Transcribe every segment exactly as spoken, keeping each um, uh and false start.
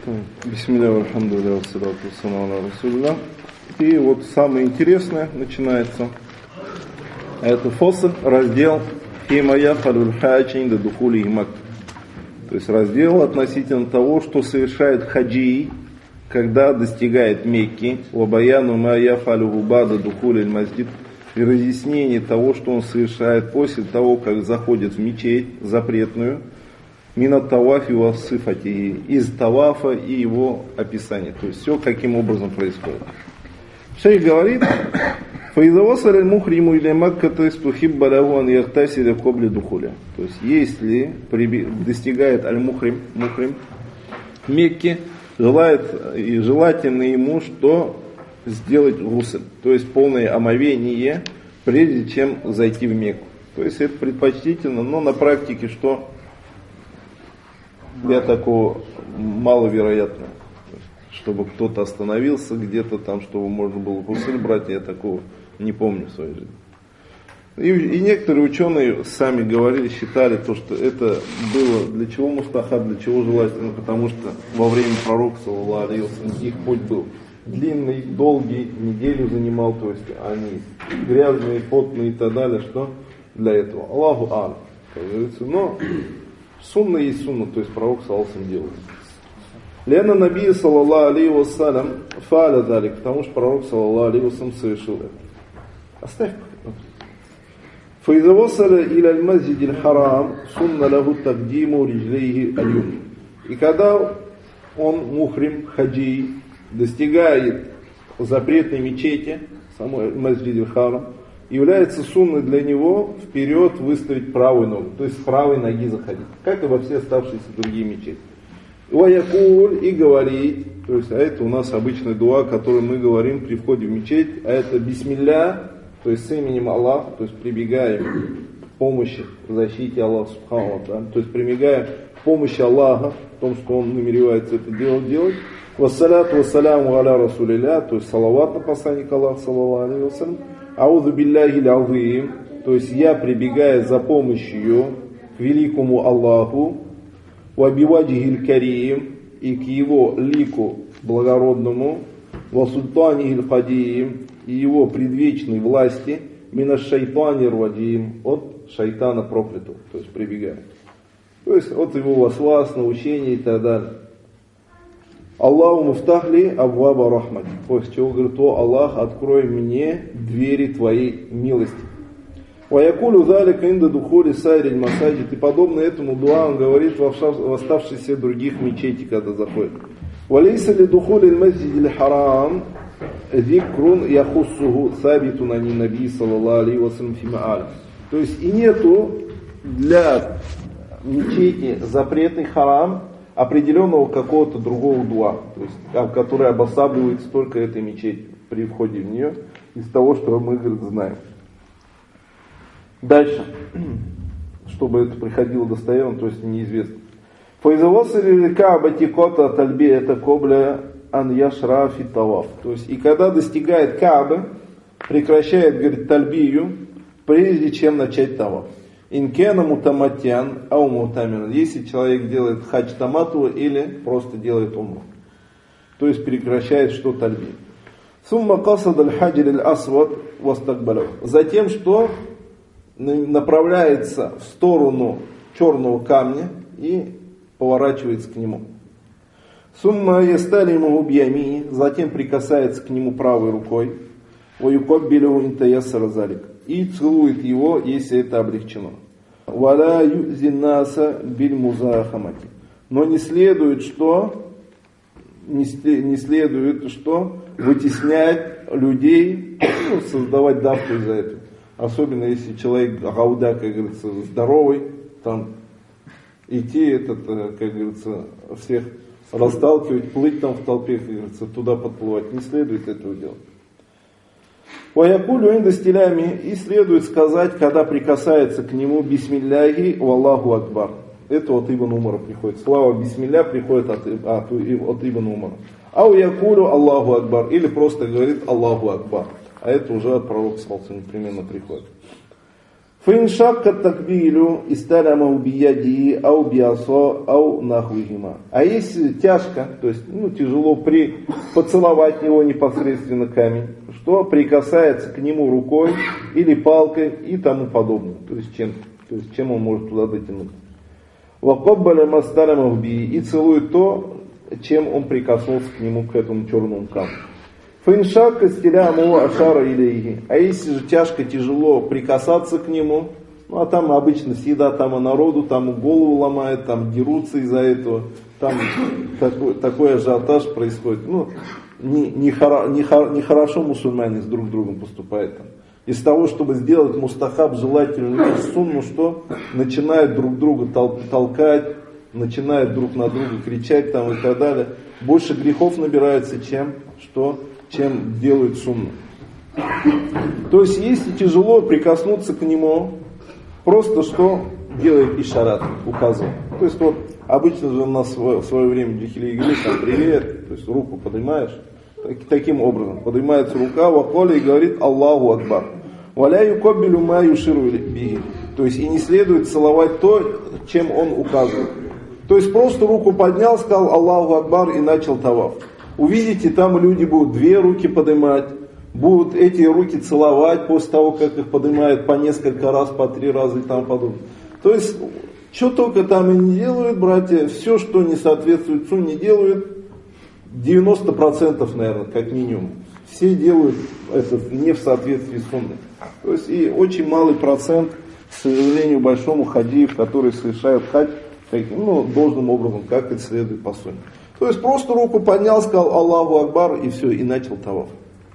Бисмилля, алхамдулилля, вассалату вассаламу аля расулилля. И вот самое интересное начинается. Это фасл, раздел «Фима яфалюль хаджи инда духули Мак». То есть раздел относительно того, что совершает хаджи, когда достигает Мекки, «Вабаяну ма яфалю бада духули масджид», и разъяснение того, что он совершает после того, как заходит в мечеть запретную, мина тавафи ва сифати, из тавафа и его описания. То есть все каким образом происходит. Шейх говорит: «Фаизавасаль аль-мухриму или макката истухибба лаху ан яхтасиля кобли духуля». То есть если достигает аль-мухрим, мухрим, Мекки, желает, и желательно ему, что сделать гусль, то есть полное омовение, прежде чем зайти в Мекку. То есть это предпочтительно, но на практике что для такого маловероятно, чтобы кто-то остановился где-то там, чтобы можно было гусль брать, я такого не помню в своей жизни. И, и некоторые ученые сами говорили, считали то, что это было для чего мустахаб, для чего желательно, потому что во время пророка, саллаллаху алейхи ва саллям, их путь был длинный, долгий, неделю занимал, то есть они грязные, потные и так далее, что для этого. Аллаху ан, как говорится. Но сунна есть сунна, то есть пророк саллаллаху алейхи ва саллям делает. Лена Наби саллаллаху алейхи ва саллям фааля далик, потому что пророк саллаллаху алейхи ва саллям совершил это. Оставь. فإذا وصل إلى المسجد الحرام سن له تقديم رجليه اليمنى. И когда он мухрим, хаджи, достигает запретной мечети, самой масджид аль-Харам, является сунной для него вперед выставить правую ногу, то есть с правой ноги заходить, как и во все оставшиеся другие мечети. Ваякуль, и говорить, то есть, а это у нас обычная дуа, которую мы говорим при входе в мечеть, а это бисмилля, то есть с именем Аллаха, то есть прибегаем к помощи, к защите Аллаха субхану, да? То есть прибегаем к помощи Аллаха в том, что он намеревается это дело делать. Вассаляту вассаляму аля расулилля, то есть салават на посланника Аллаха, саллаллаху алейхи ва саллям. Аузу билляхи аль-азим, то есть я прибегаю за помощью к великому Аллаху, ва биваджихи аль-карим, и к его лику благородному, ва султани аль-кадим, и его предвечной власти, мина шайтани раджим, от шайтана проклятого, то есть прибегает. То есть от его васвас, научения и так далее. Аллаху муфтахли авваба рахмати. После чего говорит: о Аллах, открой мне двери твоей милости. Ваякулю залика инда духули сайри масаджид. И подобно этому дуа он говорит в оставшихся других мечетей, когда заходит. Валейса ли духули масджид аль-харам зикрун яхуссуху сабитун ани наби саллаллаху алейхи ва саллям фима аля. То есть и нету для мечети запретный харам определенного какого-то другого дуа, то есть, который обосабливается только этой мечети при входе в нее, из того, что мы, говорит, знаем. Дальше, чтобы это приходило достоверно, то есть неизвестно. Файзавасали кааба тикота тальби это кобля ан яшра фи таваф. То есть, и когда достигает Каабы, прекращает, говорит, тальбию, прежде чем начать таваф. Инкена мутаматян, ау мутамин. Если человек делает хадж тамату или просто делает умру. То есть прекращает что тальби. Сумма касад аль-хаджир аль-асвад вастакбалав. Затем что направляется в сторону черного камня и поворачивается к нему. Сумма ясталиму бьями. Затем прикасается к нему правой рукой. Ваюкоббилю интаяссара залик. И целует его, если это облегчено. Валя юзиннаса биль музахамати. Но не следует что? Не следует что? Вытеснять людей, ну, создавать давку из-за этого. Особенно если человек гауда, как говорится, здоровый, там идти этот, как говорится, всех расталкивать, плыть там в толпе, как говорится, туда подплывать. Не следует этого делать. Ваякулю инда стилями, и следует сказать, когда прикасается к нему бисмилляхи валлаху акбар. Это от Ибн Умара приходит. Слава бисмилля приходит от, от, от Ибн Умара. Ау якулю Аллаху акбар, или просто говорит Аллаху акбар. А это уже от пророка саллаллаху алейхи ва саллям непременно приходит. Фаиншакка такбилю исталямау бияди ау биасо ау нахуихима. А если тяжко, то есть ну, тяжело при, поцеловать его непосредственно камень, что прикасается к нему рукой или палкой и тому подобное. То есть чем, то есть чем он может туда дотянуть. Вакоббаля масталямау би и целует то, чем он прикоснулся к нему, к этому черному камню. Фаиншакка стиляму ашара илейхи. А если же тяжко, тяжело прикасаться к нему, ну а там обычно всегда там и народу, там и голову ломают, там дерутся из-за этого, там такой, такой ажиотаж происходит. Ну, не, не, хоро, не, хоро, не хорошо мусульмане с друг другом поступают. Там. Из того, чтобы сделать мустахаб, желательную вещь, сунну, что начинают друг друга тол, толкать, начинают друг на друга кричать там и так далее. Больше грехов набирается, чем что... чем делают сунну. То есть, если тяжело прикоснуться к нему, просто что делает ишарат, указывает. То есть, вот, обычно же у нас в свое время джихили и говорит, там, привет, то есть, руку поднимаешь, так, таким образом, поднимается рука, ваколя и говорит Аллаху Акбар. Валя юкоббилю ма юширу биги. То есть, и не следует целовать то, чем он указывает. То есть, просто руку поднял, сказал Аллаху Акбар и начал таваф. Увидите, там люди будут две руки поднимать, будут эти руки целовать после того, как их поднимают по несколько раз, по три раза и тому подобное. То есть, что только там и не делают, братья, все, что не соответствует сунне, делают, девяносто процентов, наверное, как минимум. Все делают это не в соответствии с сунной. То есть, и очень малый процент, к сожалению, большому хадиев, которые совершают хадж, ну, должным образом, как это следует по сунне. То есть просто руку поднял, сказал Аллаху Акбар и все, и начал таваф.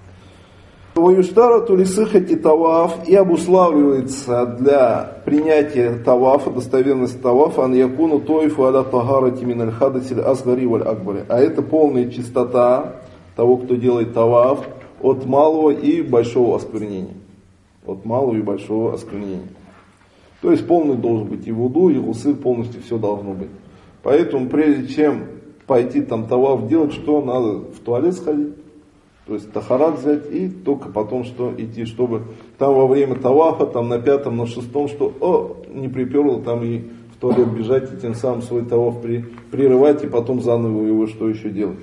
Ваюштарату лисыхати таваф, и обуславливается для принятия тавафа, достоверности тавафа, ан якуну тойфу аля тагарати миналь хадасиль асгари валь акбари. А это полная чистота того, кто делает таваф, от малого и большого осквернения. От малого и большого осквернения. То есть полный должен быть и вуду, и гусы, полностью все должно быть. Поэтому прежде чем пойти там таваф делать, что надо в туалет сходить, то есть тахарат взять и только потом что идти, чтобы там во время тавафа, там на пятом, на шестом, что о, не приперло там и в туалет бежать и тем самым свой таваф при, прерывать и потом заново его что еще делать.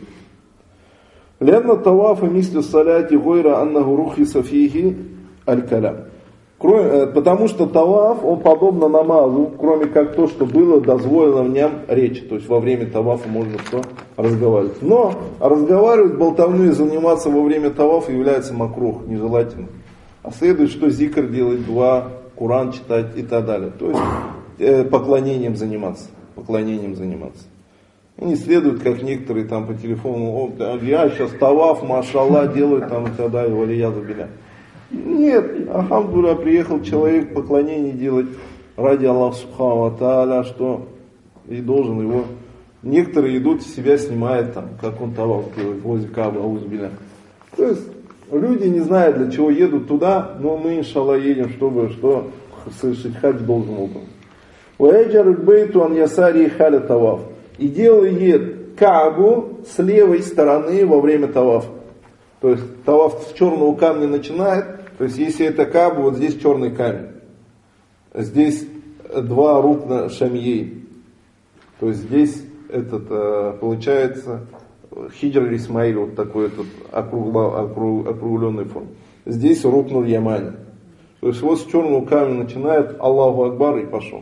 Лянна тавафа мислю саляти гойра аннаху рухиса фихи аль-калям. Кроме, потому что таваф, он подобно намазу, кроме как то, что было дозволено в нем речь. То есть во время тавафа можно что? Разговаривать. Но разговаривать, болтовню и заниматься во время тавафа является макрух, нежелательно. А следует, что зикр делать, два, Куран читать и так далее. То есть э, поклонением заниматься. Поклонением заниматься. И не следует, как некоторые там по телефону, я сейчас таваф, машаллах, делаю там и так далее, валиязу биля. Нет, ахамдуля, приехал человек поклонение делать ради Аллаха Субхану ва Тааля, что и должен его. Некоторые идут, себя снимают, там, как он таваф делает, возле Кааба, аузбиля. То есть люди не знают, для чего едут туда, но мы, иншаллах, едем, чтобы что совершить хадж должным образом. Уэджар бейту ан ясари халя таваф. И делает Каабу с левой стороны во время тавафа. То есть таваф с черного камня начинает. То есть если это Кааба, вот здесь черный камень. Здесь два рукна шамьей. То есть здесь этот, получается хиджр Исмаиль, вот такой этот округло, округ, округленной формы. Здесь рукнул Ямани. То есть вот с черного камня начинает Аллаху Акбар и пошел.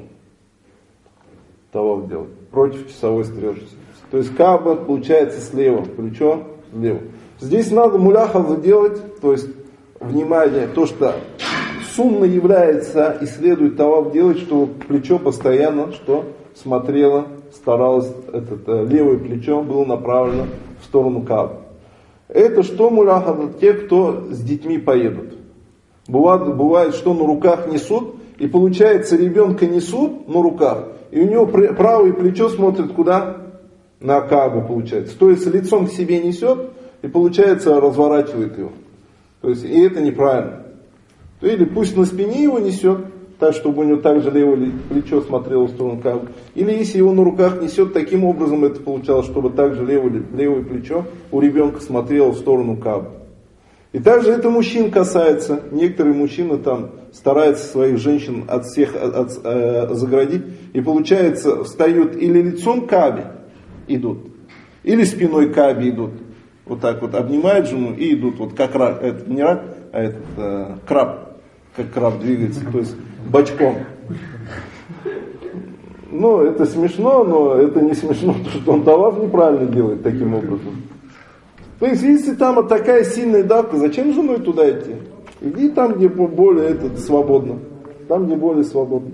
Таваф делать. Против часовой стрелки. То есть Кааба получается слева, плечо слева. Здесь надо муляхазу делать, то есть внимание, то, что сунна является и следует таваф делать, чтобы плечо постоянно что смотрело, старалось, это, левое плечо было направлено в сторону Каабы. Это что муляхаза? Те, кто с детьми поедут. Бывает, бывает, что на руках несут, и получается ребенка несут на руках, и у него правое плечо смотрит куда? На Каабу получается. То есть лицом к себе несет, и получается разворачивает его. То есть и это неправильно. Или пусть на спине его несет, так чтобы у него также левое плечо смотрело в сторону Каабы. Или если его на руках несет, таким образом это получалось, чтобы также левое, левое плечо у ребенка смотрело в сторону Каабы. И также это мужчин касается. Некоторые мужчины там стараются своих женщин от всех от, от, э, заградить. И получается, встают или лицом к Каабе идут, или спиной к Каабе идут. Вот так вот обнимают жену и идут. Вот как рак, это не рак, а этот э, краб. Как краб двигается, то есть бочком. Ну, это смешно, но это не смешно, потому что он таваф неправильно делает таким образом. То есть, если там такая сильная давка, зачем женой туда идти? Иди там, где более это, свободно. Там, где более свободно.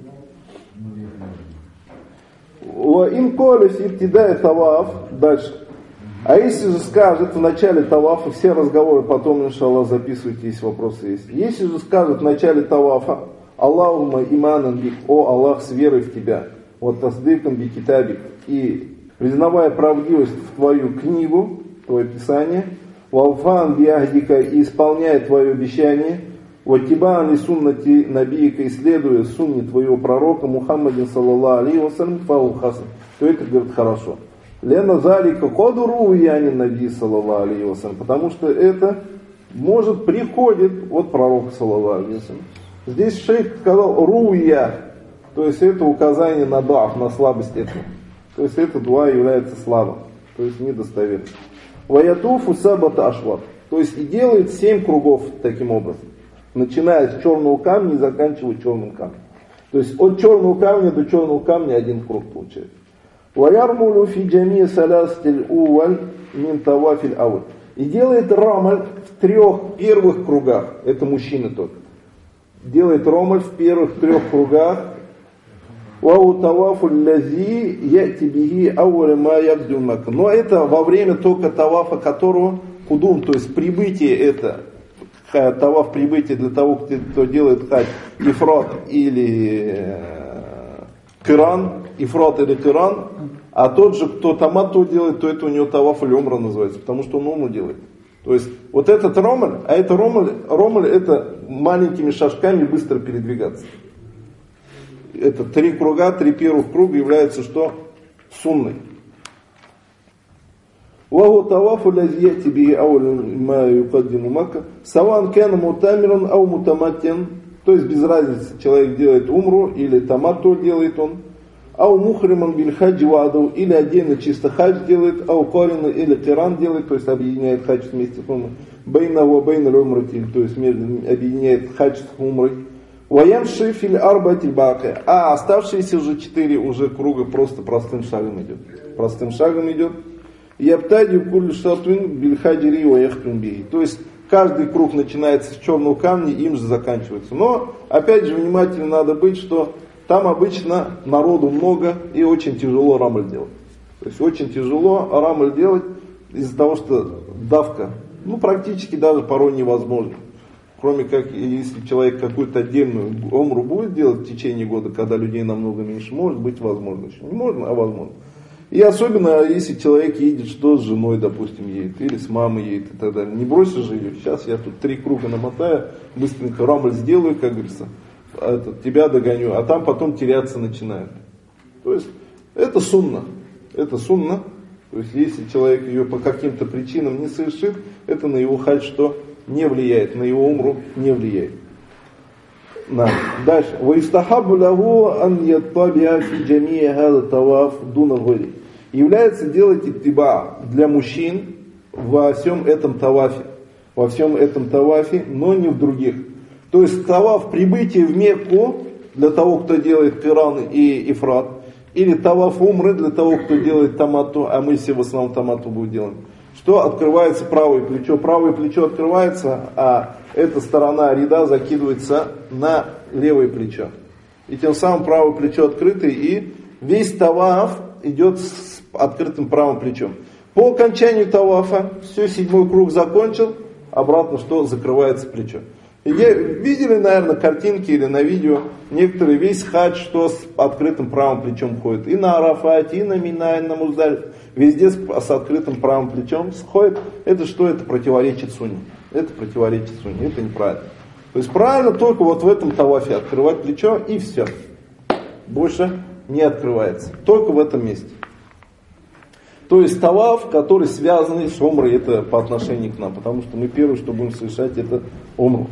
Инколев иртидая таваф. Дальше. А если же скажет в начале тавафа, все разговоры потом, иншаллах, записывайте, если вопросы есть. Если же скажет в начале тавафа, Аллахума иманан бик, о Аллах, с верой в тебя, вот таздыкам би китабик, и признавая правдивость в твою книгу, твое писание, валфан би ахдика, и исполняя твое обещание, ватибаан ли суннати набийка, исследуя сунне твоего пророка Мухаммадин саллаллаху алейхи вассалям, фау хасан, то это, говорит, хорошо. Лена залика кодуру янин наби саллаллаху алейхи вассалям, потому что это может приходит от пророка саллаллаху алейхи вассалям. Здесь шейх сказал руя, то есть это указание на даф, на слабость этого. То есть это дуа является слабым, то есть недостоверным. Ваятуфу сабата ашват, то есть и делает семь кругов таким образом, начиная с черного камня и заканчивая черным камнем. То есть от черного камня до черного камня один круг получается. Ваярмулю фи джами саластиль уваль мин тавафиль ауль. И делает рамаль в трех первых кругах. Это мужчины только. Делает рамаль в первых трех кругах. Вау тавафуль лази яти биги ауля ма яддумака. Но это во время только тавафа, которого кудум, то есть прибытие это. Таваф прибытие для того, кто делает хадж, ифрат или киран. Ифрат или киран, а тот же, кто таматту делает, то это у него таваф или умра называется, потому что он умру делает. То есть вот этот ромаль, а это ромаль, ромаль это маленькими шажками быстро передвигаться. Это три круга, три первых круга являются что? Сунной. Ваху тавафу лазия тебе аулю ма юкаддиму Макка. Саван кена мутамиран ау мутаматтен. То есть без разницы, человек делает умру или таматту делает он. Ау мухриман биль хаджи ваду, или отдельно чисто хадж делает, ау корина или киран делает, то есть объединяет хадж вместе с умрой. Бейна ва бейна умрати, то есть объединяет хадж с умрой. Ваямши фил арбатиль бака, а оставшиеся уже четыре уже круга просто простым шагом идет. Простым шагом идет. Яптади куль шатвин биль хаджири ва яхтун би. То есть каждый круг начинается с черного камня и им же заканчивается. Но опять же внимательно надо быть, что там обычно народу много и очень тяжело рамль делать. То есть очень тяжело рамль делать из-за того, что давка, ну практически даже порой невозможно. Кроме как, если человек какую-то отдельную умру будет делать в течение года, когда людей намного меньше, может быть возможно. Еще не можно, а возможно. И особенно, если человек едет, что с женой, допустим, едет, или с мамой едет и так далее. Не бросишь же ее. Сейчас я тут три круга намотаю, быстренько рамль сделаю, как говорится. Это, тебя догоню, а там потом теряться начинает. То есть это сунна. Это сунна. То есть если человек ее по каким-то причинам не совершит, это на его хадж что? Не влияет, на его умру не влияет. Да. Дальше. Ваистахабу лаху ан яттабиа фи джамии хада таваф дуна гори. Является делать иттиба для мужчин во всем этом тавафе. Во всем этом тавафе, но не в других. То есть таваф прибытие в Мекку для того, кто делает киран и ифрат, или таваф умры для того, кто делает таматту, а мы все в основном таматту будем делать. Что открывается правое плечо? Правое плечо открывается, а эта сторона ряда закидывается на левое плечо. И тем самым правое плечо открыто, и весь таваф идет с открытым правым плечом. По окончанию тавафа, все, седьмой круг закончил, обратно что? Закрывается плечо. Видели, наверное, картинки или на видео, некоторые весь хадж, что с открытым правым плечом ходит. И на Арафате, и на Мина, и на Муздалифе. Везде с, с открытым правым плечом сходит. Это что? Это противоречит сунне. Это противоречит сунне. Это неправильно. То есть правильно только вот в этом тавафе открывать плечо и все. Больше не открывается. Только в этом месте. То есть таваф, который связан с умрой, это по отношению к нам, потому что мы первое, что будем совершать, это умру.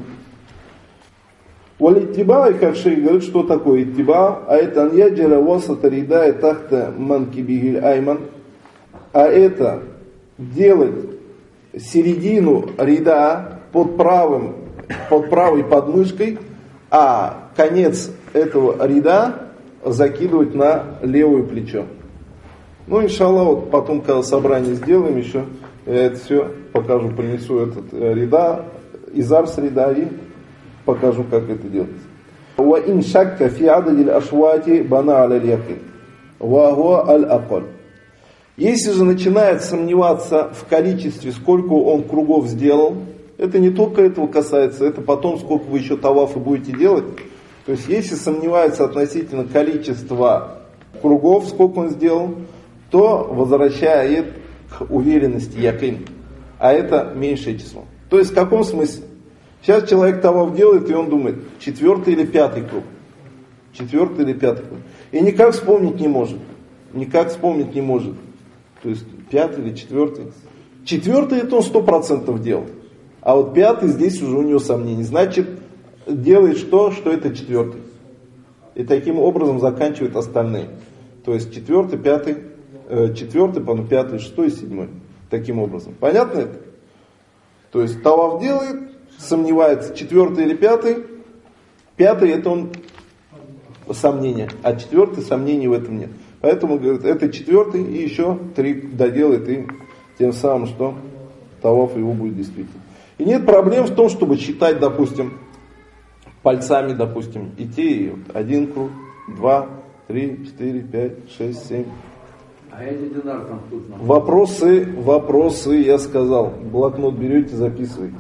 Валиттиба, и как шейх говорит, что такое иттиба, а это аньяджаля васата рида тахта манкибихиль айман, а это делать середину рида под правым, под правой подмышкой, а конец этого рида закидывать на левое плечо. Ну, иншаллах, вот потом, когда собрание сделаем еще, я это все покажу, принесу этот рида, изар с рида и покажу, как это делается. وَإِنْ شَكَّ فِي عَدَدِ الْأَشْوَاتِ بَنَى عَلَى الْيَقِينِ وَهُوَ الْأَقَلُ. Если же начинает сомневаться в количестве, сколько он кругов сделал, это не только этого касается, это потом, сколько вы еще тавафы будете делать. То есть, если сомневается относительно количества кругов, сколько он сделал, то возвращает к уверенности якин. А это меньшее число. То есть, в каком смысле? Сейчас человек таваф делает, и он думает, четвертый или пятый круг. Четвертый или пятый круг. И никак вспомнить не может. Никак вспомнить не может. То есть, пятый или четвертый. Четвертый это он сто процентов делал. А вот пятый, здесь уже у него сомнений. Значит, делает что, что это четвертый. И таким образом заканчивает остальные. То есть, четвертый, пятый, э, четвертый, потом пятый, шестой, седьмой. Таким образом. Понятно это? То есть, таваф делает, сомневается, четвертый или пятый. Пятый это он сомнение, а четвертый сомнений в этом нет. Поэтому, говорит, это четвертый и еще три доделает, и тем самым, что таваф его будет действительно. И нет проблем в том, чтобы считать, допустим, пальцами, допустим, идти, и вот один круг, два, три, четыре, пять, шесть, семь. А эти динар там вкусно. Вопросы, вопросы, я сказал, блокнот берете, записываете.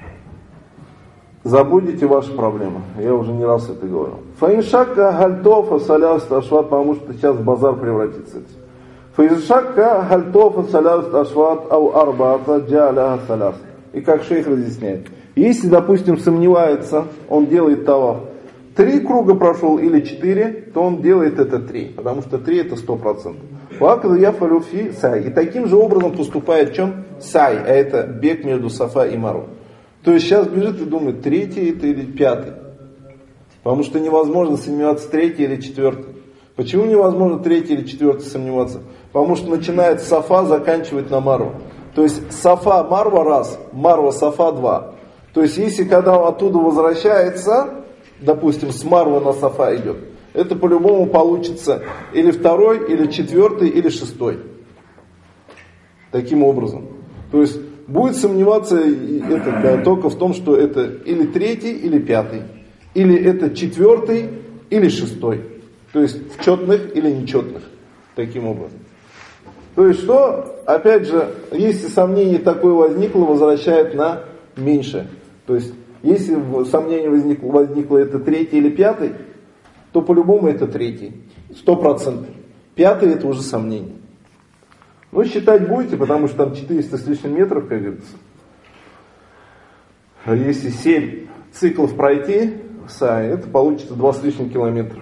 Забудете ваши проблемы. Я уже не раз это говорил. Фаиншакка гальтофа саляст ашват, потому что сейчас базар превратится. Фаиншакка гальтофа саляст ашват ау арбата джаля саляст. И как шейх разъясняет. Если, допустим, сомневается, он делает таваф. Три круга прошел или четыре, то он делает это три. Потому что три это сто процентов. И таким же образом поступает в чем? Сай. А это бег между Сафа и Марва. То есть сейчас бежит и думает, третий это или пятый. Потому что невозможно сомневаться, третий или четвертый. Почему невозможно третий или четвертый сомневаться? Потому что начинает с Сафа, заканчивает на Марва. То есть Сафа, Марва раз, Марва, Сафа два. То есть если когда он оттуда возвращается, допустим, с Марва на Сафа идет, это по-любому получится или второй, или четвертый, или шестой. Таким образом. То есть будет сомневаться это, да, только в том, что это или третий, или пятый. Или это четвертый, или шестой. То есть в четных или нечетных. Таким образом. То есть что, опять же, если сомнение такое возникло, возвращает на меньшее. То есть если сомнение возникло, возникло это третий или пятый, то по-любому это третий. Сто процентов. Пятый это уже сомнение. Ну, считать будете, потому что там четыреста с лишним метров, как говорится. Если семь циклов пройти, это получится два с лишним километра.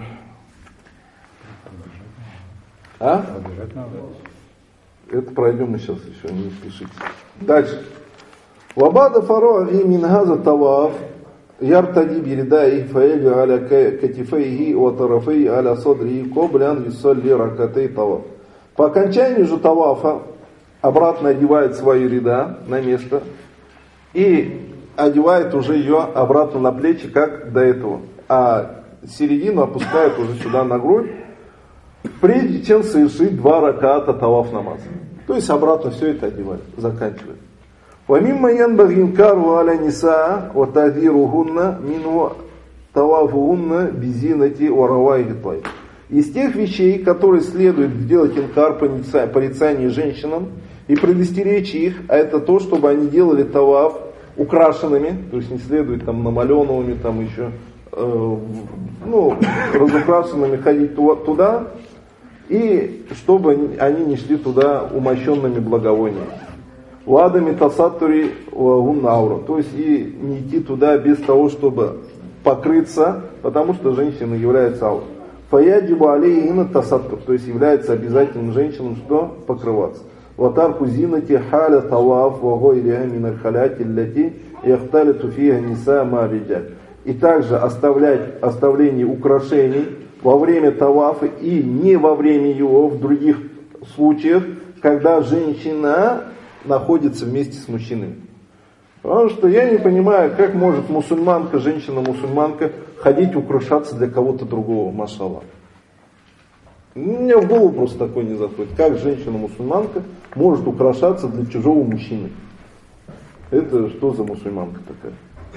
А? Это пройдем мы сейчас еще, не спешите. Дальше. Вабада фароахи мингаза таваф яртади биридай фаэлю аля катифейхи ватарафей аля садри коблян висалли ракатей таваф. По окончанию же тавафа обратно одевает свои ряда на место и одевает уже ее обратно на плечи, как до этого. А середину опускает уже сюда на грудь, прежде чем совершить два раката таваф намаз. То есть обратно все это одевает, заканчивает. وَمِمَّا يَنْبَغِي إِنْكَارُ عَلَى النِّسَاءِ وَتَعْذِيرُهُنَّ مِنْهُ تَوَافُهُنَّ بِزِينَةِ وَرَوَائِحِ الطَّيْبِ. Из тех вещей, которые следует делать инкар, порицание женщинам и предостеречь их, а это то, чтобы они делали таваф украшенными, то есть не следует там намаленными, там еще, э, ну, разукрашенными ходить туда, и чтобы они не шли туда умощенными благовониями. Ладами тасаттури гуннаура, то есть и не идти туда без того, чтобы покрыться, потому что женщина является аурой. Фаяджибу алейхина тасаттур, то есть является обязательным женщинам, что покрываться. وترك زينة حال طواف وغيرها من الخالات التي يختلط فيها النساء مع الرجال. И также оставлять оставление украшений во время тавафа и не во время его в других случаях, когда женщина находится вместе с мужчиной. Потому что я не понимаю, как может мусульманка, женщина-мусульманка ходить украшаться для кого-то другого, машаллах. У меня в голову просто такое не заходит. Как женщина-мусульманка может украшаться для чужого мужчины? Это что за мусульманка такая?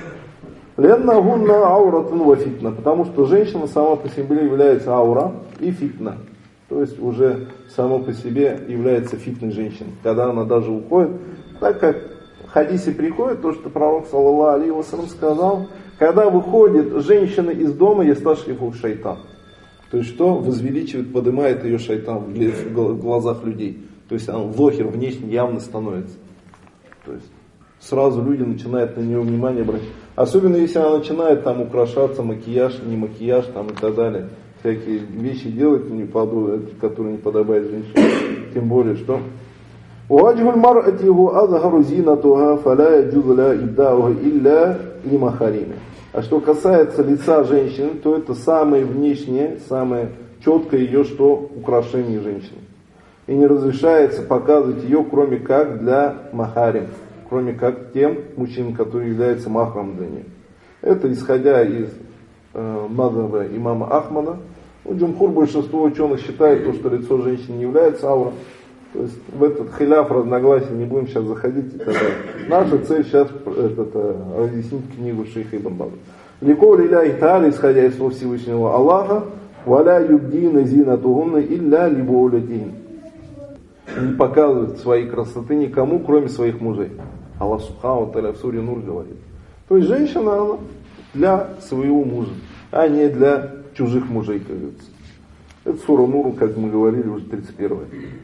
Леннагунна ауратун ва фитна, потому что женщина сама по себе является аура и фитна. То есть уже само по себе является фитной женщиной. Когда она даже уходит, так как в хадисе приходит то, что пророк саллаллаху алейхи ва саллям сказал, когда выходит женщина из дома, ясташлиху шайтан. То есть что? Возвеличивает, поднимает ее шайтан в глазах людей. То есть он лохер внешне явно становится. То есть сразу люди начинают на нее внимание обращать. Особенно если она начинает там украшаться, макияж, не макияж там и так далее. Всякие вещи делать, которые не подобают женщине. Тем более, что وَوَجْهُ الْمَرْأَةِ هُوَ أَظْهَرُ زِينَتُهَا فَلَا يَجُوزُ لَهَا إِبْدَاؤُهَا إِلَّا لِمَحَارِمِهِ. А что касается лица женщины, то это самое внешнее, самое четкое ее, что украшение женщины. И не разрешается показывать ее, кроме как для махарим, кроме как тем мужчинам, которые являются махром для нее. Это исходя из э, мазхаба имама Ахмада. У джумхур большинство ученых считает, то, что лицо женщины не является аурой. То есть в этот хиляф разногласий не будем сейчас заходить и так далее. Наша цель сейчас этот, разъяснить книгу шейха Ибн База. Ликоли ляхи та'аля, исходя из слов Всевышнего Аллаха, валя юбдина зинатухунна илля либоулятихин. Не показывают свои красоты никому, кроме своих мужей. Аллах субхану ва тааля в суре Нур говорит. То есть женщина она для своего мужа, а не для чужих мужей, как говорится. Это сура Нур, как мы говорили, уже тридцать первая.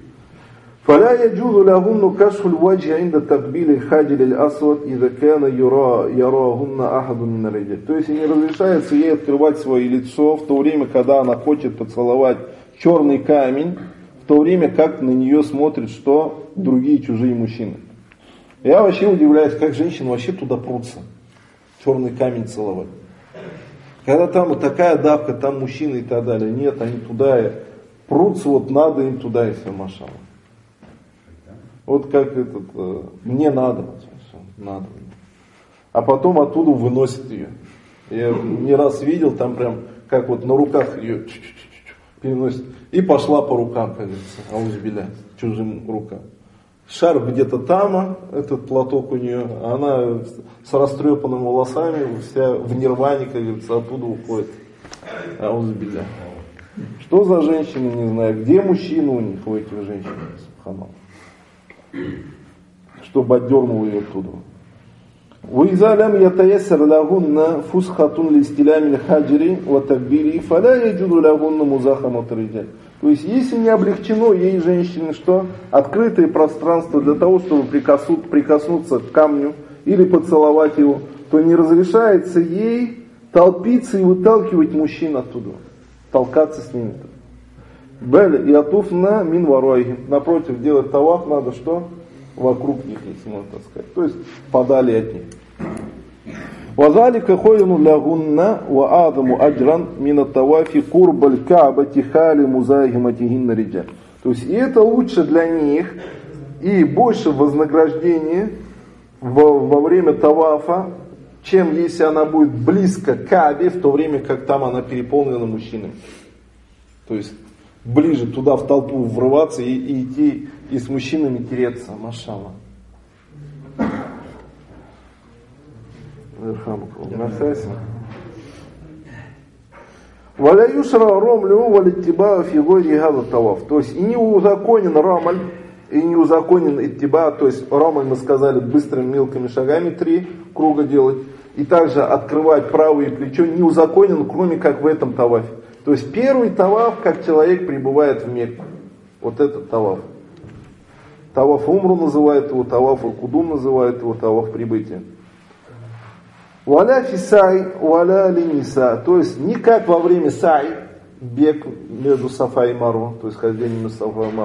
فلا يجوز لهن كشف الوجه عند تقبيل الحجر الأسود إذا كان يرى يراهن أحد من الرجال. То есть не разрешается ей открывать свое лицо в то время, когда она хочет поцеловать черный камень, в то время как на нее смотрят что другие чужие мужчины. Я вообще удивляюсь, как женщины вообще туда прутся, черный камень целовать. Когда там вот такая давка, там мужчины и так далее. Нет, они туда и прутся, вот надо им туда и все, машалла. Вот как этот, э, мне надо, надо. А потом оттуда выносит ее. Я не раз видел, там прям, как вот на руках ее переносит. И пошла по рукам, как говорится, аузбиля, чужим рукам. Шар где-то там, этот платок у нее, она с растрепанными волосами, вся в нирване, как говорится, оттуда уходит. Аузбиля. Что за женщины, не знаю, где мужчины у них, у этих женщин, субханаллах. Чтобы отдернул ее оттуда. وَإِذَا لَمْ يَتَيَسَّرْ لَهُنَّ فُسْخَةٌ لِاسْتِلَامِ الْحَجْرِ وَتَكْبِيرِهِ فَلَا يَجُوزُ لَهُنَّ مُزَاحَمَةُ الرِّجَالِ. То есть, если не облегчено ей женщине, что открытое пространство для того, чтобы прикоснуться, прикоснуться к камню или поцеловать его, то не разрешается ей толпиться и выталкивать мужчин оттуда, толкаться с ними. Бель и атуфна мин варайхим. Напротив, делать таваф надо что? Вокруг них, если можно так сказать. То есть подали от них. Вазалика хойну лягунна ва адаму аджран мина тавафи курбаль каабати хали музахиматихинна риджаль. То есть и это лучше для них и больше вознаграждения во, во время тавафа, чем если она будет близко к Каабе, в то время как там она переполнена мужчинами. То есть ближе туда в толпу врываться и, и идти и с мужчинами тереться, машалла. Валя юшра ромлю валиттиба фигури гада таваф. То есть и не узаконен рамаль, и не узаконен иттиба, то есть рамаль мы сказали быстрыми мелкими шагами три круга делать, и также открывать правое плечо не узаконен, кроме как в этом тавафе. То есть первый таваф, как человек прибывает в Мекку. Вот этот таваф. Таваф умру называют его, таваф аль-кудум называют его, таваф прибытия. Валя фисай, валя линиса. То есть не как во время сай, бег между Сафа и Марва, то есть хождение между Сафа и Марва.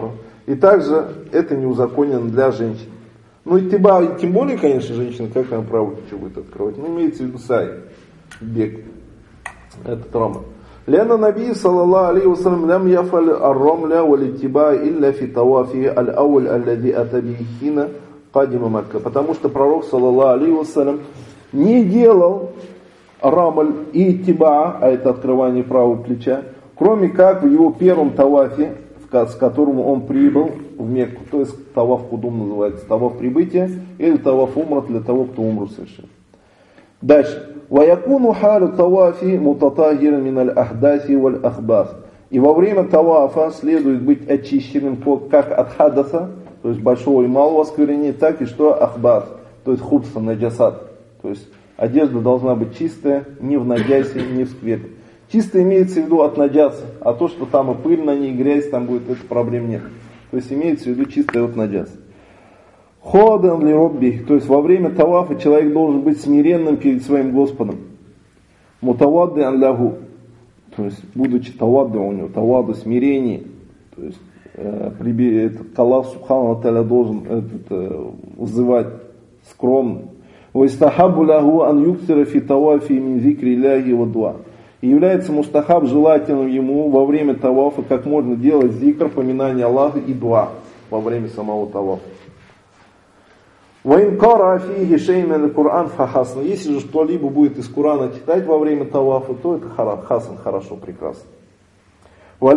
И также это не узаконено для женщин. Ну и тиба, тем более, конечно, женщина, как она право что будет открывать? Ну, имеется в виду сай, бег. Это травма. لأن النبي صلى الله عليه وسلم لم يفعل الرمل والاتباع إلا في طوافه الأول الذي أتى به حين قدم مكة. Потому что пророк, саллаллаху алейхи вассалям, не делал рамль и иттиба, а это открывание правого плеча, кроме как в его первом тавафе, с которым он прибыл в Мекку, то есть таваф кудум называется, таваф прибытия или таваф умра для того, кто умру совершил. Дальше. وَيَكُونُ حَالُ الطَّوَافِ مُتَطَهِّرًا مِنَ الْأَحْدَاثِ وَالْأَخْبَاثِ. И во время тавафа следует быть очищенным как от хадаса, то есть большого и малого осквернения, так и что ахбас, то есть хубса, наджасат. То есть одежда должна быть чистая, не в наджасе, не в сквере. Чисто имеется в виду от наджаса, а то, что там и пыль на ней, и грязь там будет, это проблем нет. То есть имеется в виду чистое от наджаса. Ходан ли робби, то есть во время тавафа человек должен быть смиренным перед своим Господом. Мутавадды ан лягу, то есть будучи тавадды у него, таваду смирение, то есть э, этот Аллах субхану ва тааля должен этот, э, вызывать скромно. Вайстахабу лягу ан юктира фи тавафи мин зикри ляхи ва дуа. И является мустахаб желательным ему во время тавафа как можно делать зикр, поминание Аллаха и дуа во время самого тавафа. Если же что-либо будет из Корана читать во время тавафа, то это хасан, хорошо, прекрасно. То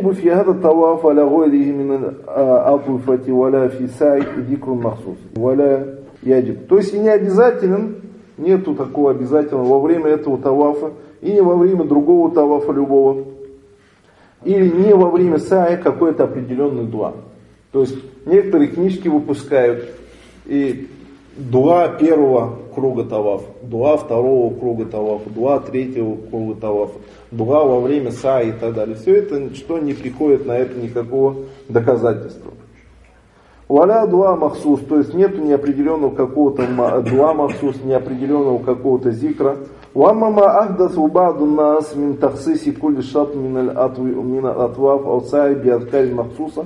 есть и не обязателен, нету такого обязательного во время этого тавафа, и не во время другого тавафа любого, или не во время сая какой-то определенный дуа. То есть некоторые книжки выпускают, и дуа первого круга тавафа, дуа второго круга тавафа, дуа третьего круга тавафа, дуа во время са и так далее. Все это, что не приходит на это никакого доказательства. Валя дуа махсус, то есть нету неопределенного какого-то дуа махсус, неопределенного какого-то зикра. Вамма ахдасу ба'ду нас мин тахсиси кулли шат мин ал-атваф аусай биадкарь махсуса.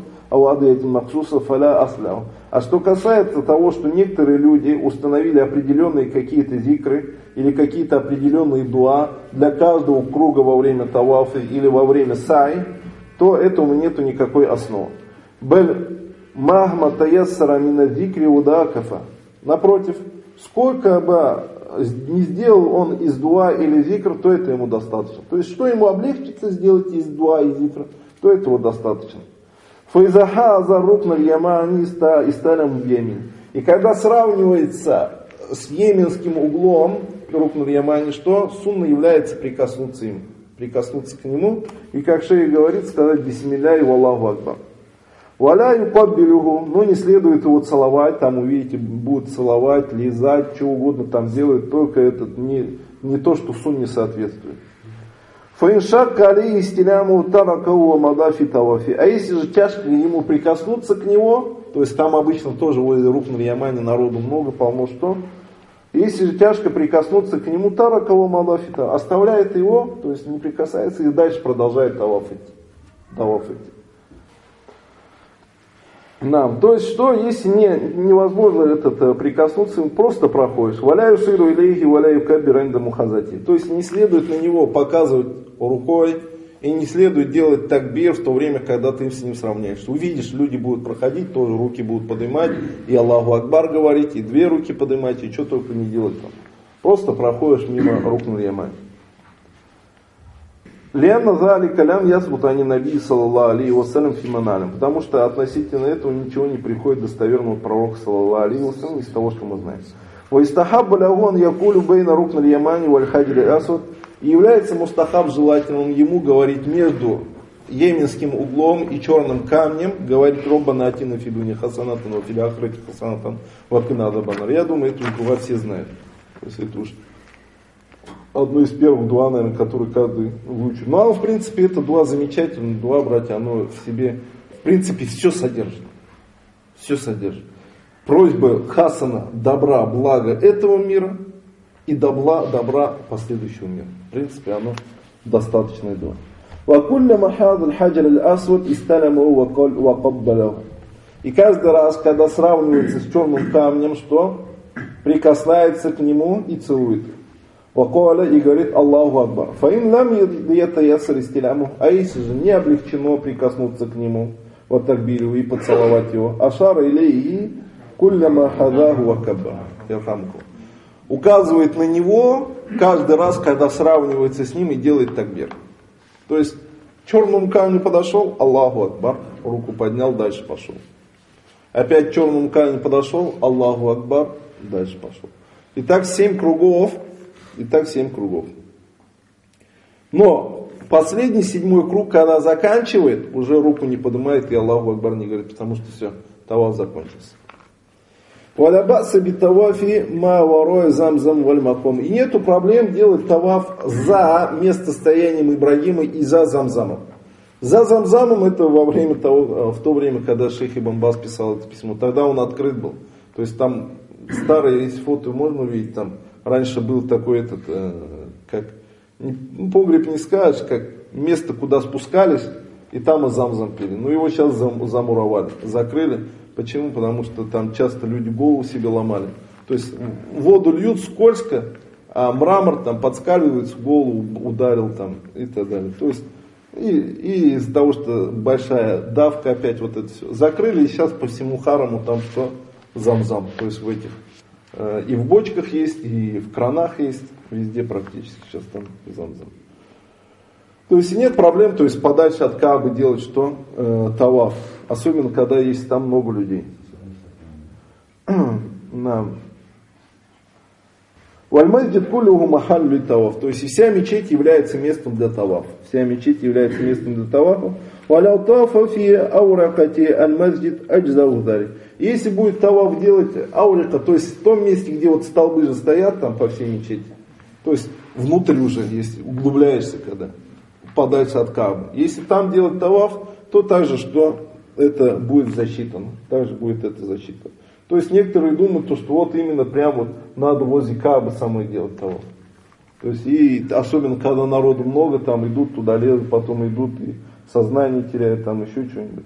А что касается того, что некоторые люди установили определенные какие-то зикры или какие-то определенные дуа для каждого круга во время тавафа или во время сай, то этому нету никакой основы. Напротив, сколько бы не сделал он из дуа или зикр, то это ему достаточно. То есть, что ему облегчится сделать из дуа и зикра, то этого достаточно. И когда сравнивается с йеменским углом, рукн Ямани, что сунна является прикоснуться им, прикоснуться к нему, и как шейх говорит, сказать бисмилля и валлаху акбар. Валя юкаббилюху, но не следует его целовать, там увидите, будут целовать, лизать, что угодно там делают, только это не, не то, что сунне соответствует. А если же тяжко ему прикоснуться к него, то есть там обычно тоже возле рукн Ямани народу много, полно что. Если же тяжко прикоснуться к нему, таракава мадафита, оставляет его, то есть не прикасается и дальше продолжает таваф идти. Нам. То есть, что если не, невозможно этот, прикоснуться, просто проходишь. Валяю ширу илейхи, валяю кабиранда мухазати. То есть, не следует на него показывать рукой, и не следует делать такбир в то время, когда ты с ним сравняешься. Увидишь, люди будут проходить, тоже руки будут поднимать, и Аллаху Акбар говорить, и две руки поднимать, и что только не делать там. Просто проходишь мимо рукн Ямани. Лианна залика лям ясбут ани наби саллаллаху алейхи вассалям фиманалям. Потому что относительно этого ничего не приходит достоверного пророка саллаллаху алейхи вассалям из того, что мы знаем. Ваистахабба лягу ан якулю бейна рукн Ямани валь хаджри асвад. И является мустахаб желательным ему говорить между йеменским углом и черным камнем, говорить роббана атина фи дуни хасанатан ва фил ахирати хасанатан ва кина азабан нар. Я думаю, эту дуа все знают. То есть это уж одно из первых дуа, наверное, который каждый выучит. Ну, оно, в принципе, это дуа замечательное, дуа, братья, оно в себе, в принципе, все содержит. Все содержит. Просьбы хасана, добра, блага этого мира и добра, добра последующего мира. В принципе, оно достаточное дуа. وَكُلَّ مَحَاضِ الْحَجَرِ الْأَسْوَدِ إِسْتَلَمَهُ وَقَبَّلَهُ. И каждый раз, когда сравнивается с черным камнем, что? Прикасается к нему и целует. Вакуаля и говорит Аллаху Акбар. Фаин лам ятаяссар истиляму. А если же не облегчено прикоснуться к нему, вот так бирю и поцеловать его. Ашара илейхи кулляма хадаху вакабба. Указывает на него каждый раз, когда сравнивается с ним и делает такбир. То есть к черному камню подошел, Аллаху Акбар, руку поднял, дальше пошел. Опять к черному камню подошел, Аллаху Акбар, дальше пошел. Итак, семь кругов. Итак, семь кругов. Но последний седьмой круг, когда заканчивает, уже руку не поднимает и Аллаху Акбар не говорит, потому что все, таваф закончился. Валябаса битавафи ма варой замзам вальмаком. И нету проблем делать таваф за местостоянием Ибрагима и за замзамом. За замзамом это во время того, в то время, когда шейх Ибн Баз писал это письмо, тогда он открыт был. То есть там старые есть фото, можно увидеть, там раньше был такой этот, как, ну, погреб не скажешь, как место, куда спускались, и там и замзам пили. Ну его сейчас зам, замуровали, закрыли. Почему? Потому что там часто люди голову себе ломали. То есть воду льют скользко, а мрамор там подскальзывается, голову ударил там и так далее. То есть и, и из-за того, что большая давка опять вот это все. Закрыли и сейчас по всему хараму там что? Замзам. То есть в этих э, и в бочках есть, и в кранах есть, везде практически сейчас там замзам. То есть нет проблем, то есть подальше от Каабы делать что? Э, таваф. Особенно, когда есть там много людей. Вальмасджид куллюху махаллю таваф. То есть вся мечеть является местом для тавафа. Вся мечеть является местом для тавафа. Валяу тавафа фи ауракати аль-масджид аджзаудари. Если будет таваф делать аурика, то есть в том месте, где вот столбы же стоят там по всей мечети. То есть внутрь уже, если углубляешься когда, подальше от Каабы. Если там делать таваф, то также что это будет засчитано. Также будет это засчитано. То есть некоторые думают, что вот именно прямо вот надо возле Каабы самой делать таваф. То есть и особенно когда народу много, там идут туда лезут, потом идут и сознание теряют, там еще что-нибудь.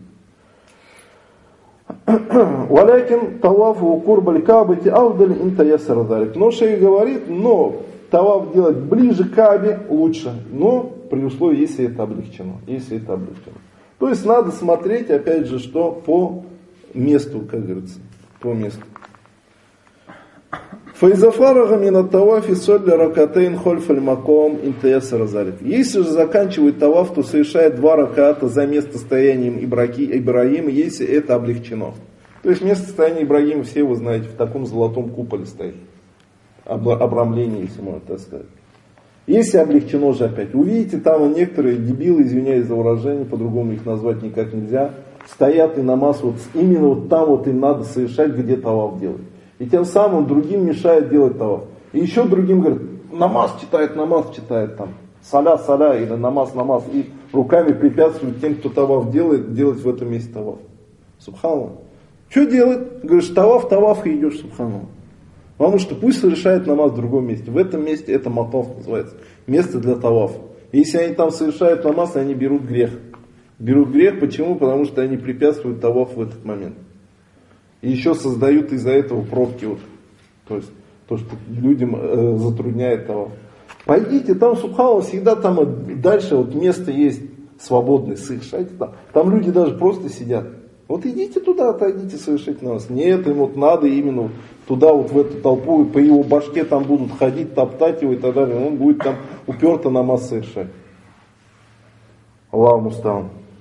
Валякин тавафу курбаль кабати авдаль интаясар далик. Но шейх говорит, но таваф делать ближе к Каабе лучше, но при условии, если это облегчено. Если это облегчено. То есть надо смотреть, опять же, что по месту, как говорится, по месту. Файзафарага мина тавафи солли ракатейн хольфаль маком интаясар залик. Если же заканчивает таваф, то совершает два раката за местостоянием Ибрагима, если это облегчено. То есть местостояние Ибрагима, все вы знаете, в таком золотом куполе стоит. Обрамление, если можно так сказать. Если облегчено же опять. Увидите, там некоторые дебилы, извиняюсь за выражение, по-другому их назвать никак нельзя, стоят и намаз вот именно вот там вот им надо совершать, где таваф делать. И тем самым другим мешает делать таваф. И еще другим говорят, намаз читает, намаз читает там. Саля, саля, или намаз, намаз. И руками препятствуют тем, кто таваф делает, делать в этом месте таваф. Субханаллах. Что делает? Говоришь, таваф, таваф и идешь, субханаллах. Потому что пусть совершает намаз в другом месте. В этом месте это матаф называется. Место для тавафа. Если они там совершают намаз, они берут грех. Берут грех, почему? Потому что они препятствуют тавафу в этот момент. И еще создают из-за этого пробки. Вот. То есть, то, что людям э, затрудняет таваф. Пойдите, там, субханаллах, всегда там дальше вот место есть свободное, совершайте там. Там люди даже просто сидят. Вот идите туда, отойдите, совершить намаз. Нет, им вот надо именно туда, вот в эту толпу, и по его башке там будут ходить, топтать его и так далее. Он будет там уперто намаз совершать. Аллаху мустаан.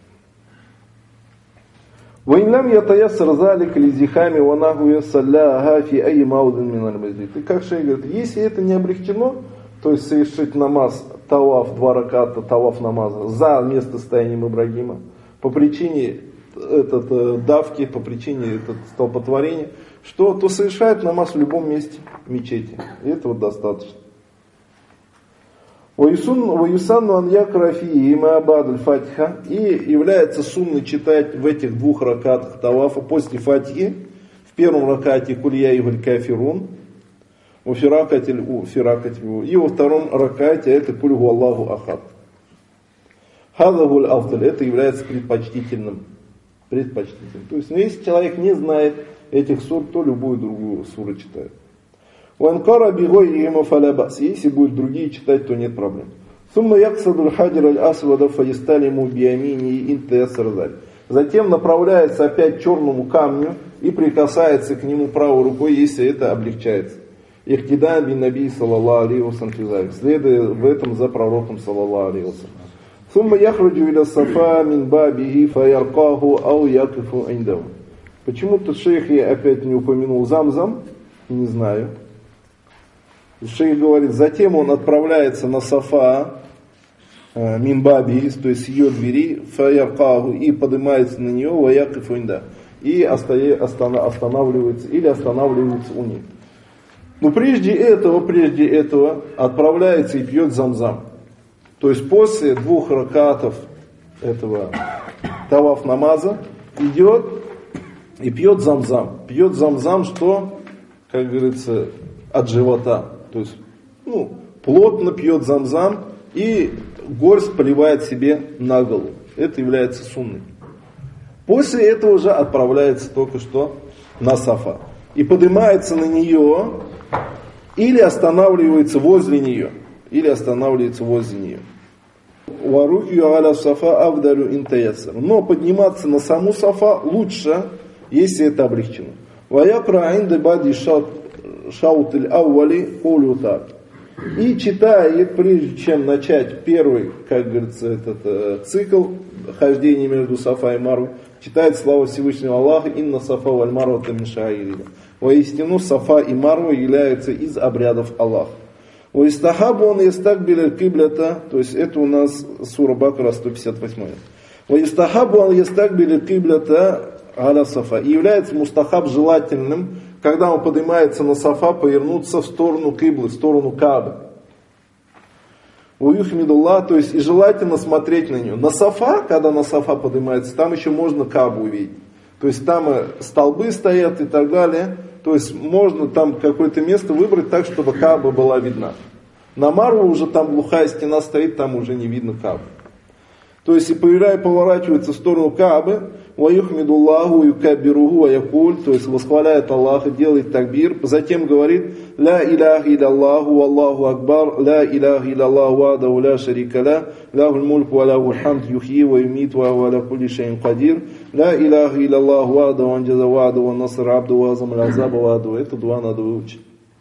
Ваинлям ятаяссар залик лизихами ванаху яссалляха фи ай маудин миналь маздид. И как шейх говорит, если это не облегчено, то есть совершить намаз, таваф, два раката, таваф намаза за местостоянием Ибрагима, по причине этот, э, давки, по причине этот, столпотворения, что то совершает намаз в любом месте мечети. И этого достаточно. Ваюсанну ан якрафи и маабад фатиха. И является сунной читать в этих двух ракатах тавафа после фатихи. В первом ракате кулья и кафирун. У фиракатель у фиракатель. И во втором ракате это кульгу Аллаху ахад. Хадагуль авталь. Это является предпочтительным. предпочтительно. То есть, ну, если человек не знает этих сур, то любую другую суру читает. Ванкара бигой ема фалябас. Если будут другие читать, то нет проблем. Сумма яксаду хаджар аль-асвада фаисталиму биямини интесарзаль. Затем направляется опять к черному камню и прикасается к нему правой рукой, если это облегчается. Ихтида бин наби саллаллаху алейхи ва саллям, следуя в этом за пророком саллаллаху алейхи ва саллям. Сумма яхраджу иля сафа мин бабихи фаяркаху ау якифу индаву. Почему-то шейх я опять не упомянул Замзам, не знаю. Шейх говорит, затем он отправляется на сафа э, мин бабихи, то есть ее двери, фаяркаху, и поднимается на нее, ва якифу индаву, и останавливается или останавливается у них. Но прежде этого, прежде этого отправляется и пьет замзам. То есть после двух ракатов этого таваф намаза идет и пьет замзам. Пьет замзам, что, как говорится, от живота. То есть, ну, плотно пьет замзам и горсть поливает себе на голову. Это является сунной. После этого же отправляется только что на сафа. И поднимается на нее, или останавливается возле нее. Или останавливается возле нее. Но подниматься на саму сафа лучше, если это облегчено. И читает, прежде чем начать первый, как говорится, этот э, цикл хождения между Сафа и Марвой, читает слава Всевышнего Аллаха, инна Сафа валь Марва мин шаирилля. Воистину Сафа и Марва являются из обрядов Аллаха. Воистахабу он ястакбиль киблята, то есть это у нас сура Бакара сто пятьдесят восемь. Воистахабу он ястакбиль киблята аля Сафа. И является мустахаб желательным, когда он поднимается на сафа, повернуться в сторону киблы, в сторону Каабы. Уюхмидуллах, то есть и желательно смотреть на нее. На сафа, когда на сафа поднимается, там еще можно Каабу увидеть. То есть там столбы стоят и так далее. То есть можно там какое-то место выбрать так, чтобы Кааба была видна. На Марву уже там глухая стена стоит, там уже не видно Каабы. То есть и поворачивается в сторону Каабы, ваюхмидуллаху юкаббиругу ваякуль, то есть восхваляет Аллаха, делает такбир, затем говорит ля иляха илlalлаху аллаху акбар, ля иляха илlalлаху вахдаху ля шарика ля, лахул мульку ва лахул хамд юхьи ва юмиту ва хува аля кулли шайин кадир, ля иляха илlalлаху вахдаху анджаза ва'даhu ва насра абдаху ва азама аль-азаба ва'даhu. Это дуа надо выучить.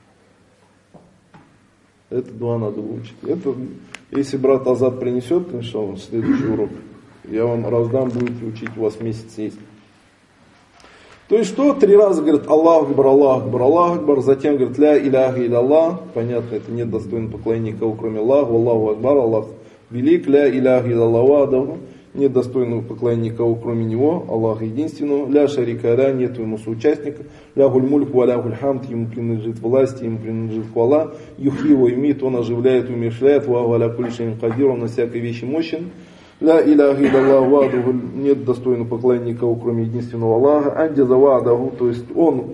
Это дуа надо выучить. Это, если брат Азат принесет, иншаллах, следующий урок, я вам раздам, будете учить, у вас месяц есть. То есть что? Три раза говорит Аллаху Акбар, Аллаху Акбар, Аллаху Акбар, затем говорит ля иляха илlalлах, понятно, это нет достойного поклонения никого, кроме Аллаха, Аллаху Акбар, Аллах велик, ля иляха илlalлаху вахдаху, нет достойного поклонения никого, кроме Него, Аллаха единственного, ля шарика ля, нет ему соучастника, лахуль мульку ва лахуль хамд, ему принадлежит власть, ему принадлежит хвала, юхьи ва юмит, он оживляет, умерщвляет, ва хува аля кулли шайин кадир, он на всякой вещи мощен. Ля иляха илlalлаху вахдаху, нет достойного поклонения никого, кроме единственного Аллаха. Анджаза ва'даху, то есть он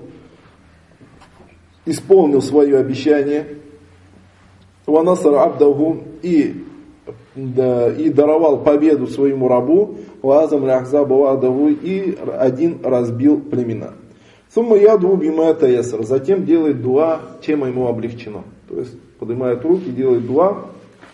исполнил свое обещание. Ва насара абдаху, и, да, и даровал победу своему рабу. Ва азам ляхзаба ва'даху, и один разбил племена. Сумма яду бима таясар, затем делает дуа, чем ему облегчено. То есть поднимает руки, делает дуа.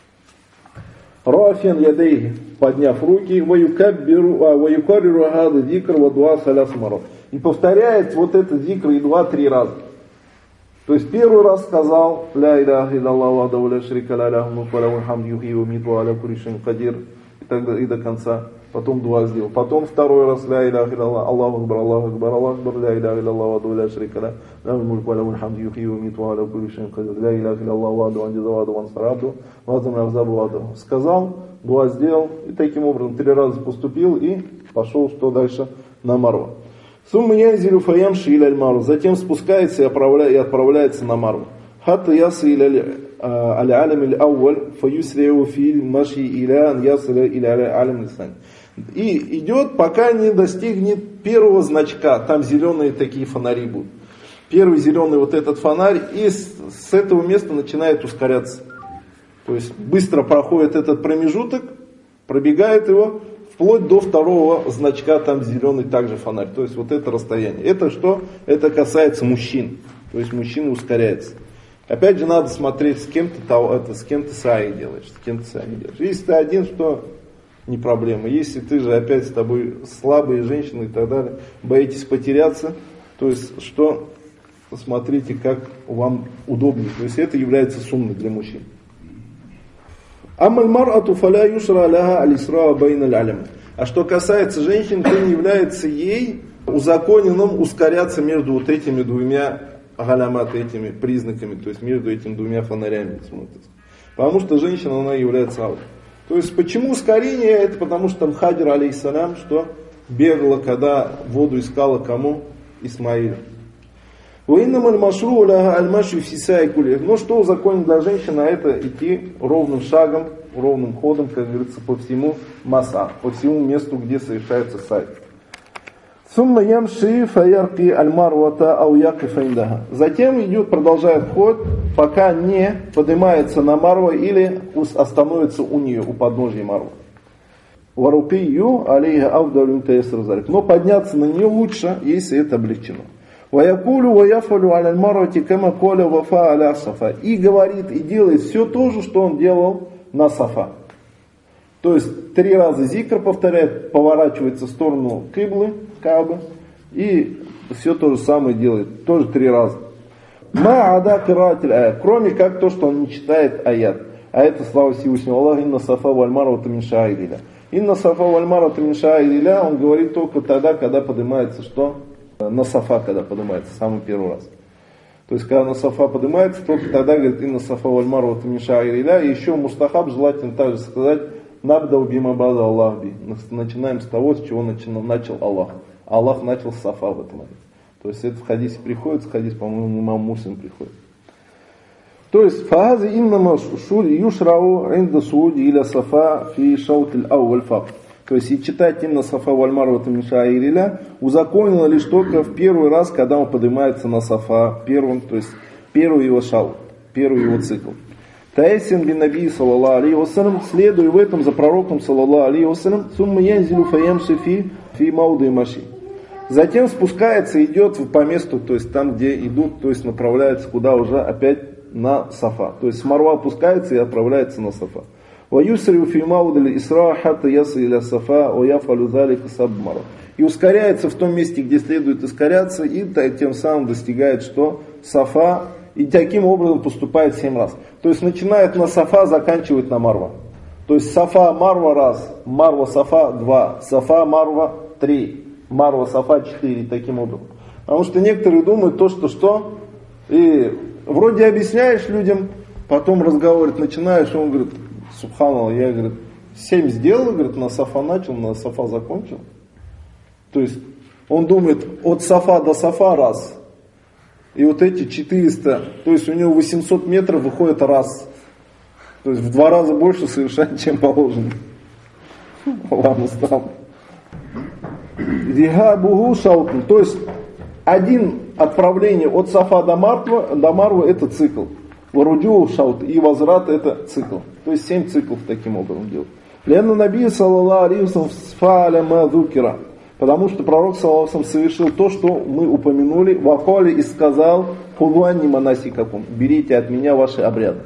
Рафин ядейхи, подняв руки, ваюкарриру хада зикр ва дуа халяс марат. И повторяет вот этот зикр и дуа три раза. То есть первый раз сказал ля иляха илlalлаху вахдаху ля шарика ля, лахул мульку ва лахул хамд юхьи ва юмиту ва аля кулли шайин кадир, и так далее, и до конца. Потом дуа сделал. Потом второй раз ля иляха илlalлах, Аллаху Акбар, Аллаху Акбар, Аллаху Акбар, ля иляха илlalлаху вахдаху ля шарика ля, лахул мульку ва лахул хамд юхьи ва юмиту ва аля кулли шайин кадир, ля иляха илlalлаху вахдаху анджаза ва'даhu ва насра абдаху ва азама аль-азаба ва'даhu. Сказал, дуа сделал, и таким образом три раза поступил и пошел что дальше на Марву. Сумма янзилю фаямши иляль Марву, затем спускается и отправляется на Марву. Хатта ясы иляль аль-алям иль-ауаль фаюсриу фил маши иля ан ясиля иля аль-алям лисан. И идет, пока не достигнет первого значка, там зеленые такие фонари будут. Первый зеленый вот этот фонарь, и с, с этого места начинает ускоряться. То есть быстро проходит этот промежуток, пробегает его, вплоть до второго значка, там зеленый также фонарь. То есть вот это расстояние. Это что? Это касается мужчин. То есть мужчина ускоряется. Опять же надо смотреть, с кем ты, это, с кем ты саи делаешь. С кем ты саи делаешь. Если ты один, что не проблема. Если ты же опять с тобой слабые женщины и так далее, боитесь потеряться, то есть что, смотрите, как вам удобнее. То есть это является сунной для мужчин. А что касается женщин, то не является ей узаконенным ускоряться между вот этими двумя галямат, этими признаками, то есть между этими двумя фонарями смотрится. Потому что женщина, она является аут. То есть почему ускорение? Это потому что там Хадир алейхиссалям, что бегала, когда воду искала кому? Исмаиля. Но что узаконено для женщины, это идти ровным шагом, ровным ходом, как говорится, по всему маса, по всему месту, где совершается сай. Затем идет, продолжает ход, пока не поднимается на Марва или остановится у нее, у подножия Марва. Но подняться на нее лучше, если это облегчено. И говорит, и делает все то же, что он делал на Сафа. То есть три раза зикр повторяет, поворачивается в сторону киблы, Каабы, и все то же самое делает, тоже три раза. Кроме как то, что он не читает аят. А это слава Всевышнего Аллаха, инна Сафа валь марвата мин ша'аириля. Инна Сафа валь марвата мин ша'аириля, он говорит только тогда, когда поднимается что? На Сафа, когда поднимается, самый первый раз. То есть, когда на Сафа поднимается, только тогда говорит, инна Сафа валь марвата мин ша'аириля. И еще мустахаб желательно также сказать, набда убима база Аллах би. Начинаем с того, с чего начал, начал Аллах. Аллах начал с Сафа в этом момент. То есть, это в хадисе приходит, в хадисе, по-моему, имам Муслим приходит. То есть, фази иннама юшрау инда сууди иля Сафа фи шаутиль ауаль фак. То есть, и читать инна Сафа валь марвата мин ша'аириля узаконено лишь только в первый раз, когда он поднимается на Сафа, первым, то есть, первый его шаут, первый его цикл. Таисин бин Наби саллаллаху алейхи вассалям, следуя в этом за пророком саллаллаху алейхи вассалям, сумма янзилу фаямши фи фи мауды маши. Затем спускается, идет по месту, то есть там, где идут, то есть направляется куда уже опять на Сафа. То есть с Марва опускается и отправляется на Сафа. И ускоряется в том месте, где следует ускоряться, и тем самым достигает что? Сафа, и таким образом поступает семь раз. То есть начинает на Сафа, заканчивает на Марва. То есть Сафа, Марва раз, Марва, Сафа два, Сафа, Марва три, Марва, Сафа четыре, таким образом. Потому что некоторые думают то, что что, и вроде объясняешь людям, потом разговор начинаешь, и он говорит, субханаллах, я, говорит, семь сделал, говорит, на Сафа начал, на Сафа закончил. То есть он думает от Сафа до Сафа раз. И вот эти четыреста, то есть у него восемьсот метров выходит раз. То есть в два раза больше совершать, чем положено. Ладно, странно. Вихабуху шаутн. То есть один отправление от Сафа до Марва, до Марвы это цикл. Варуджу шаут и возврат это цикл. То есть семь циклов таким образом делают. Ленна Наби саллаллаху алейхи вассалям сфа'аля ма зукира. Потому что пророк саллаллаху алейхи вассалям совершил то, что мы упомянули. Вакали и сказал: худуанни манасикакум. Берите от меня ваши обряды.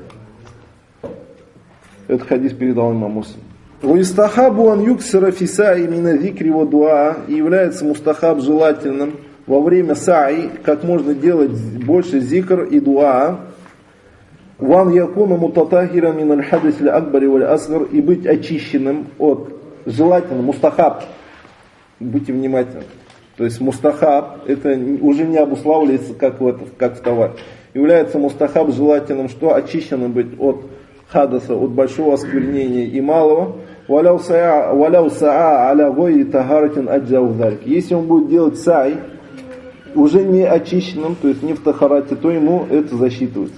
Этот хадис передал имам Муслим. Уистахабу ан юксира фи са'i мина зикри ва дуа. И является мустахаб желательным во время са'i, как можно делать больше зикр и дуа. Ван якуна мутатахира мин аль-хадис аль-акбари валь-асгар. И быть очищенным от, желательно, мустахаб. Будьте внимательны. То есть мустахаб, это уже не обуславливается как в, это, как в товаре. Является мустахаб желательным, что очищенным быть от хадаса, от большого осквернения и малого. Валяу саа аля гойри тахаратин аджау залик. Если он будет делать сай, уже не очищенным, то есть не в тахарате, то ему это засчитывается.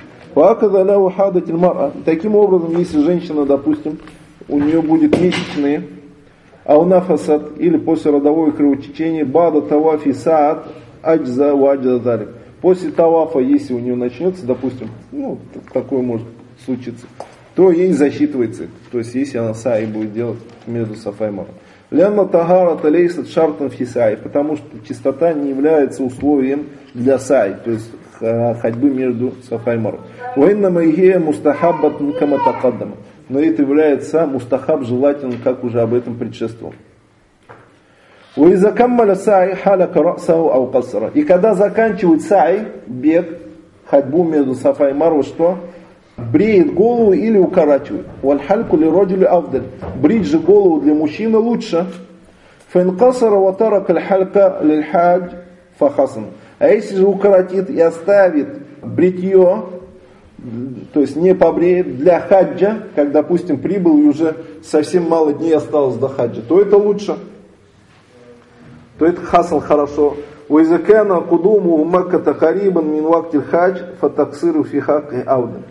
Таким образом, если женщина, допустим, у нее будет месячные, а у нафасат или после родового кровотечения, бада тавафи саат аджза ва аджза залик. После тавафа, если у нее начнется, допустим, ну, такое может случиться, то ей засчитывается. То есть, если она саи будет делать между Сафа и Марва. Лянна тагара лейсат шартан фи сай, потому что чистота не является условием для сай, то есть ходьбы между Сафа и Марва. Уиннама ихия мустахаббат кама тақаддама. Но это является мустахаб желательным, как уже об этом предшествовало. وإذا كمل سعي حلق رأسه أو قصره. И когда заканчивает сай, бег, ходьбу между Сафа и Марва, что? Бреет голову или укорачивает. Вальхальку ли роджули авдаль. Брить же голову для мужчины лучше. Фэнкасара ватарак аль-халька лиль-хадж фахасан. А если же укоротит и оставит бритье, то есть не побреет для хаджа, как, допустим, прибыл и уже совсем мало дней осталось до хаджа, то это лучше. То это хасан хорошо. Уизакана кудуму макката карибан мин вактиль хадж фатаксиру фи хакки аудан.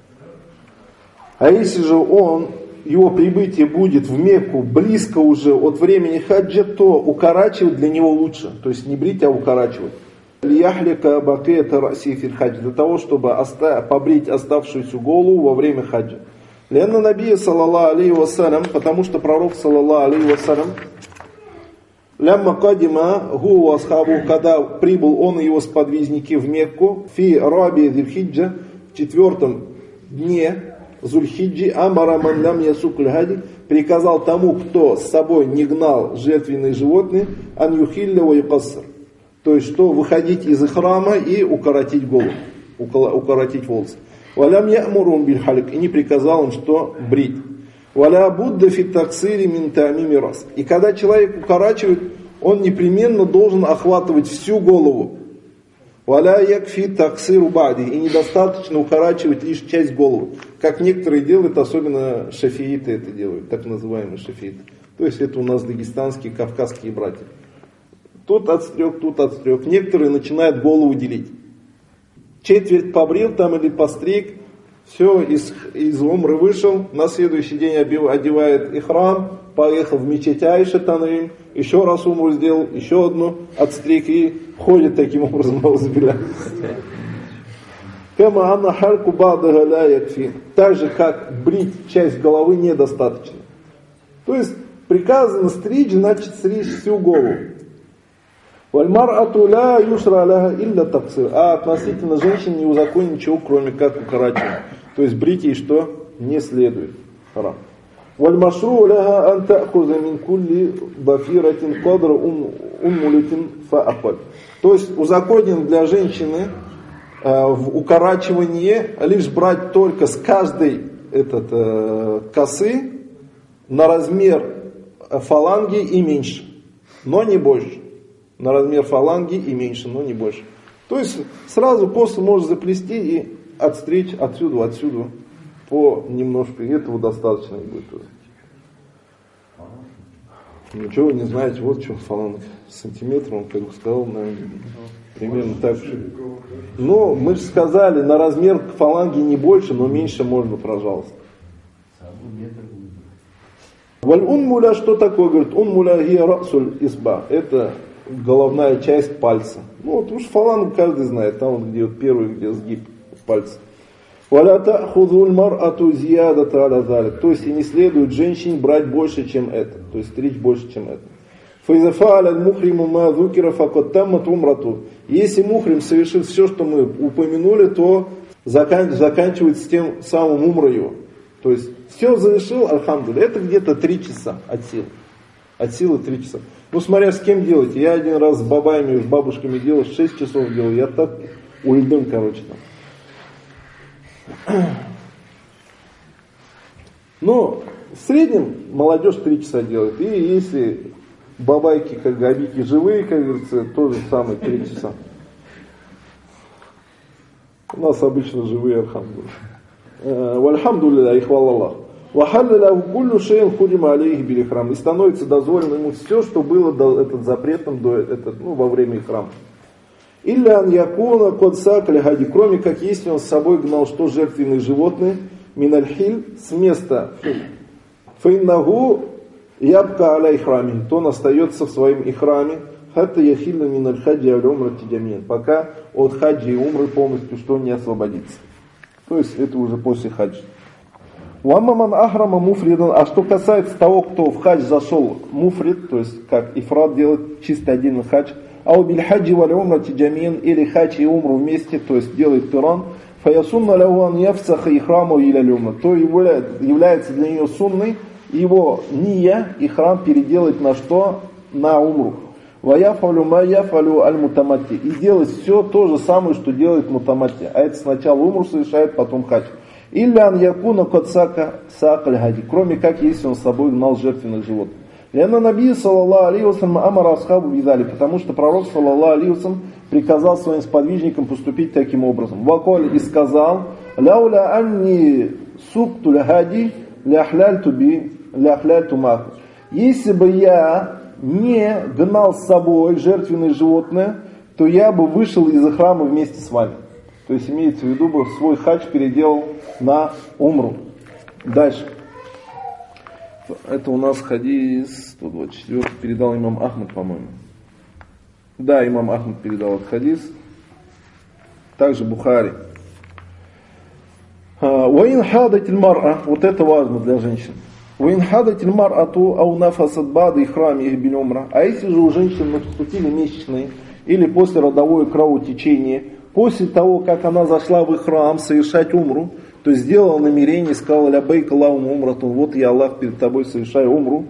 А если же он, его прибытие будет в Мекку близко уже от времени хаджа, то укорачивать для него лучше. То есть не брить, а укорачивать. Лияхлика бакета раси фил хадж. Для того, чтобы оста- побрить оставшуюся голову во время хаджа. Лянна набия саллаллаху алейхи вассалям, потому что пророк саллаллаху алейхи вассалям, лямма кадима гу асхабу, когда прибыл он и его сподвижники в Мекку, фи раби зульхиджа, в четвертом дне Зульхиджи, амара ман лям ясук аль-хади, приказал тому, кто с собой не гнал жертвенные животные, ан юхилля ва юкассар. То есть, что выходить из ихрама и укоротить голову, укоротить волосы. Валям я'мурун биль халик, и не приказал он, что брить. Валя будда фи таксири мин та'мими рас. И когда человек укорачивает, он непременно должен охватывать всю голову. Валя якфи таксиру бади, и недостаточно укорачивать лишь часть головы. Как некоторые делают, особенно шафииты это делают, так называемые шафииты. То есть это у нас дагестанские, кавказские братья. Тут отстриг, тут отстриг. Некоторые начинают голову делить. Четверть побрил там или постриг, все, из, из умры вышел, на следующий день одевает ихрам, поехал в мечеть Аиша Танрим, еще раз умру сделал, еще одну отстриг и ходит таким образом. Так же, как брить часть головы недостаточно. То есть приказано стричь, значит стричь всю голову. А относительно женщин не узаконено ничего, кроме как укорачивать. То есть брить ей что? Не следует. Харам. والمشروع لها أن تأخذ من كل ضفيرة قدر أمولة فأقل. То есть узаконен для женщины э, в укорачивании лишь брать только с каждой этот, э, косы на размер фаланги и меньше, но не больше. На размер фаланги и меньше, но не больше. То есть сразу после можешь заплести и отстричь отсюда, отсюда. По немножко, и этого достаточно будет. Ничего вы не знаете, вот что фаланг сантиметр, он как бы сказал, наверное, примерно так же. Но мы же сказали, на размер фаланги не больше, но меньше можно, пожалуйста. Валь унмуля, что такое? Говорит, унмуля гия расуль изба. Это головная часть пальца. Ну вот уж фаланг каждый знает, там вот где вот первый, где сгиб пальца. То есть и не следует женщине брать больше, чем это. То есть стричь больше, чем это. Если мухрим совершит все, что мы упомянули, то заканчивается тем самым умра его. То есть все завершил, альхамдулилля. Это где-то три часа от силы. От силы три часа. Ну смотря с кем делаете. Я один раз с бабаями, с бабушками делал, шесть часов делал. Я так ульдым, короче, там. Но в среднем молодежь три часа делает. И если бабайки, как габики живые, как говорится, тоже самое три часа. У нас обычно живые, альхамдулилля. Вальхамдулилля, ихвалаллах. Вахаллилля куллю шейн худима алейхи били храм. И становится дозволено ему все, что было до, этот запретом до, этот, ну, во время храма. Иллян якуна код сакали хади, кроме как если он с собой гнал что жертвенные животные, минальхиль, с места фейнагу ябка аля ихрами, то он остается в своем ихраме, хатта яхилла минальхади аля умрати джамин, пока от хаджи и умры полностью что не освободится. То есть это уже после хаджи. Уаммаман ахрама муфридан. А что касается того, кто в хадж зашел муфрид, то есть как ифрат делает чисто один хадж, а у бильхаджи валь умрати джамин, или хадж и умру вместе, то есть делает киран, фаясунна лаван яфсаха ихраму иля люмна, то является для нее сунной его ния и храм переделать на что? На умру. Ваяфалю ма яфалю аль мутаматти. И делать все то же самое, что делает мутаматти. А это сначала умру совершает, потом хадж. Иллян якуна кодсака саакаль хади. Кроме как, если он с собой гнал жертвенных животных. Ляна наби саллаллаху алейхи вассалям амара асхабу бидали. Потому что пророк саллаллаху алейхи вассалям приказал своим сподвижникам поступить таким образом. Ваколь и сказал: ляуля анни сукту ляхади ляхляльту би ляхляльту мах. Если бы я не гнал с собой жертвенное животное, то я бы вышел из храма вместе с вами. То есть имеется в виду, бы свой хадж переделал на умру. Дальше. Это у нас хадис сто двадцать четыре, передал имам Ахмад, по-моему. Да, имам Ахмад передал этот хадис. Также Бухари. Ваин хадатиль мар'a, вот это важно для женщин. Ваин хадатиль мар'ату ау нафасат бада ихрами их биль умра. А если же у женщин наступили месячные или после родовое кровотечение, после того, как она зашла в храм совершать умру, то есть сделала намерение, сказала: лябейк Аллахум умратун, вот я Аллах перед тобой совершаю умру.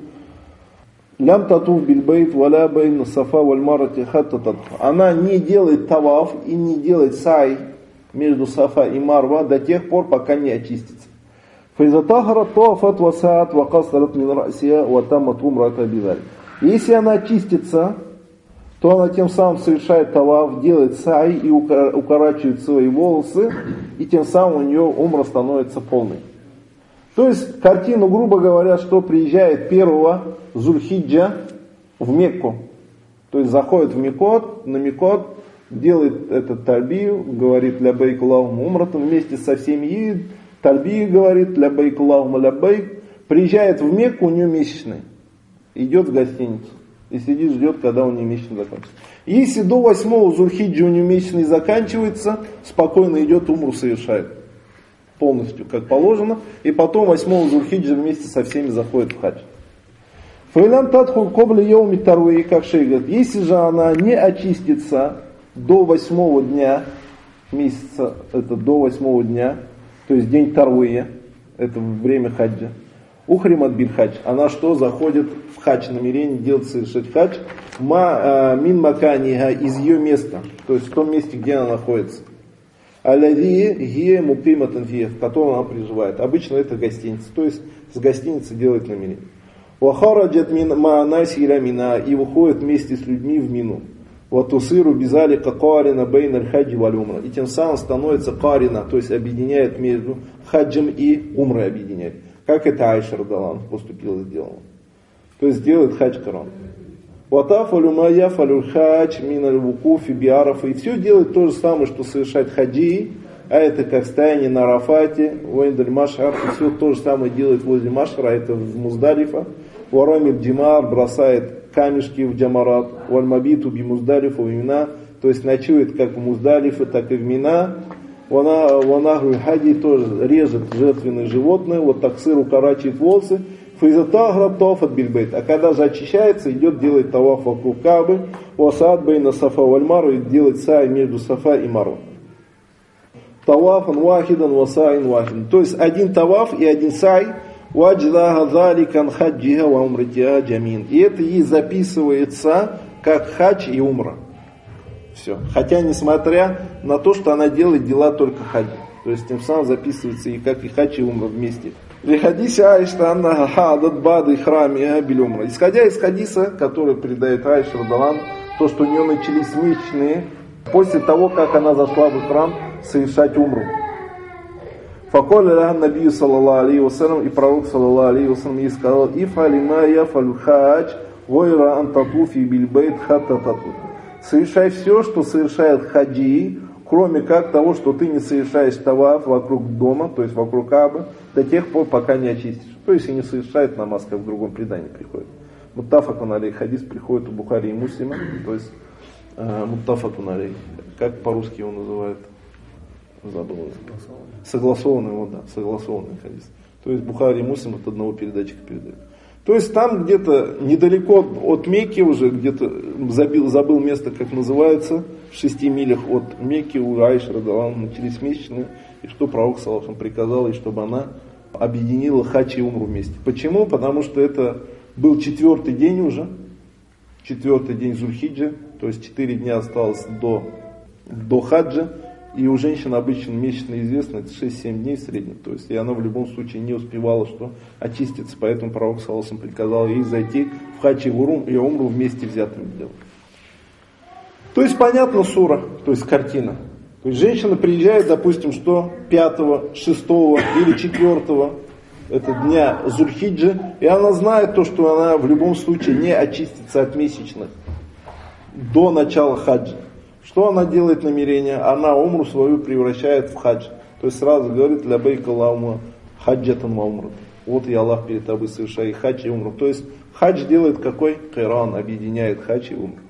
Лям татуф бильбейт валя бейн сафа валь марати хатта татуф. Она не делает таваф и не делает сай между Сафа и Марва до тех пор, пока не очистится. Файзатахара тоафат васаат вакасарат мин расия ватамат умрата бидаль. Если она очистится, то она тем самым совершает таваф, делает сай и укорачивает свои волосы, и тем самым у нее умра становится полной. То есть картину, грубо говоря, что приезжает первого Зульхиджа в Мекку, то есть заходит в Микот, на Микот, делает этот тальбию, говорит лябейк Аллахум умратун, вместе со всеми едет, тальбию говорит лябейк Аллахум лябейк, приезжает в Мекку, у нее месячные, идет в гостиницу и сидит, ждет, когда у нее месячный закончится. Если до восьмого Зульхиджа у нее месячный заканчивается, спокойно идет умру совершает полностью, как положено, и потом восьмого Зульхиджа вместе со всеми заходит в хадж. Файлан татхул кобли йоуми тарвей, как шейх говорит, если же она не очистится до восьмого дня месяца, это до восьмого дня, то есть день тарвея, это время хаджа, ухримат биль хадж, она что, заходит в хадж, намерение делать, совершать хадж, ма мин маканиха, из ее места, то есть в том месте, где она находится. Аляви ге мукиматан фи, в котором она проживает. Обычно это гостиница, то есть с гостиницы делает намерение. Вахараджат мин маанаси иля мина, и выходит вместе с людьми в Мину. Ватусиру бизали какарина бейн аль-хаджи валь умра. И тем самым становится карина, то есть объединяет между хаджем и умрой объединяет. Как это Айша радалан поступила и сделала. То есть делает хадж каран. Ватафалю мая фалю хадж мин аль-вукуфи биарафа. И все делает то же самое, что совершает хаджи. А это как стояние на Арафате, вайндаль машар. И все то же самое делает возле машара, это в Муздалифа. Варамид джимар, бросает камешки в джамарат, вальмабиту би Муздалифа в Мина, то есть ночует как в Муздалифе, так и в Мина. Ванахру хади тоже режет жертвенные животные, вот таксир укорачивает волосы. Файзатахра тофат бильбейт, а когда же очищается, идет делать таваф вокруг Кабы, васад бейна Сафа вальмару, и делать сай между Сафа и Мару. Тавафан вахидан васаин вахидан, то есть один таваф и один сай. И это ей записывается как хадж и умра. Все. Хотя несмотря на то, что она делает дела только хаджи. То есть тем самым записывается и как и хадж и умра вместе. Исходя из хадиса, который передает Айша радалан, то, что у нее начались месячные после того, как она зашла в храм совершать умру. Факоля ля набию саллаллаху алейхи вассалям, и пророк саллаллаху алейхи вассалям ей сказал: ифали ма яфалю хадж войра антатуфи бильбейт хатта татуф. Совершай все, что совершает хаджи, кроме как того, что ты не совершаешь таваф вокруг дома, то есть вокруг Каабы, до тех пор, пока не очистишь. То есть и не совершает намаз, как в другом предании приходит. Муттафакун алейх, хадис приходит у Бухари и Муслима, то есть э, муттафакун алейх, как по-русски его называют? Забыл. Согласованный, вот да, согласованный хадис. То есть Бухари и Муслим от одного передатчика передают. То есть там где-то недалеко от Мекки уже, где-то забил, забыл место, как называется, в шести милях от Мекки у Аиши радхиаллаху анха начались месячные, и что пророк саллаллаху алейхи ва саллям приказал ей, чтобы она объединила хадж и умру вместе. Почему? Потому что это был четвертый день уже, четвертый день Зуль-Хиджи, то есть четыре дня осталось до, до хаджа, и у женщин обычно месячно известно, это шесть-семь дней в среднем, то есть и она в любом случае не успевала что очиститься, поэтому пророк саллаллаху алейхи ва саллям приказал ей зайти в хадж и умру вместе взятыми делать. То есть понятно сура, то есть картина. То есть женщина приезжает, допустим, что пятого, шестого или четвертого это дня Зуль-Хиджи, и она знает то, что она в любом случае не очистится от месячных до начала хаджа. Что она делает намерение? Она умру свою превращает в хадж. То есть сразу говорит: лябайк Аллахумма хаджатан ва умру. Вот я, Аллах, перед тобой совершаю и хадж и умру. То есть хадж делает какой? Кайран, объединяет хадж и умру.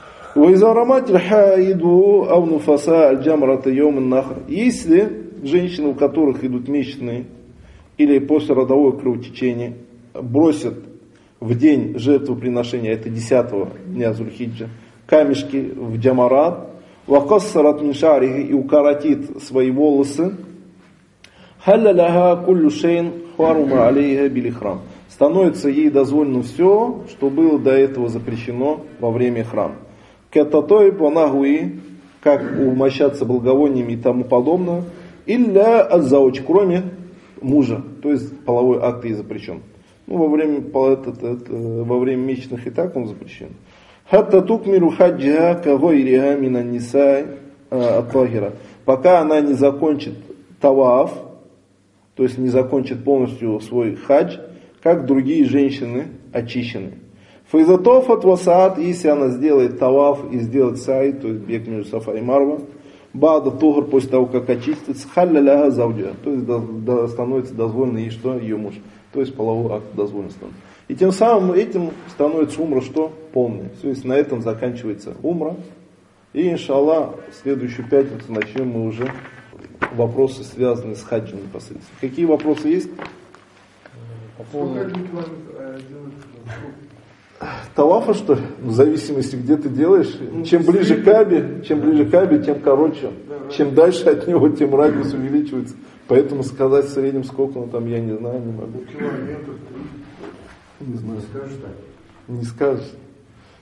Если женщины, у которых идут месячные или послеродовое кровотечение, бросят в день жертвоприношения, это десятого дня Зуль-Хиджа, камешки в джамарат, вакассарат мин ша'рихи, и укоротит свои волосы, халля лаха куллю шейн харума алейха бил ихрам. Становится ей дозволено все, что было до этого запрещено во время храма. Кататой банагуи, как умощаться благовониями и тому подобное, илля аззауч, кроме мужа, то есть половой акт ей запрещен. Ну, во время, это, это, во время месячных и так он запрещен. Хатта тукмиру хаджиха кагойриха минан ниса ат-тахира. Пока она не закончит таваф, то есть не закончит полностью свой хадж, как другие женщины очищены. Файзатофат васаат, если она сделает таваф и сделает сай, то есть бег между Сафа и Марва, бада тугр, после того как очистится, халля ляха завджа, то есть до, до, становится дозволено ей что? Ее муж. То есть половой акт дозволен становится. И тем самым этим становится умра что? Полная. То есть на этом заканчивается умра. И иншаллах в следующую пятницу начнем мы уже вопросы, связанные с хаджем непосредственно. Какие вопросы есть? По поводу... Тавафа, что ли? В зависимости, где ты делаешь. Чем ближе к Каабе, чем ближе к Каабе, тем короче. Чем дальше от него, тем радиус увеличивается. Поэтому сказать в среднем сколько, ну там я не знаю, не могу. Не знаю. Не скажешь.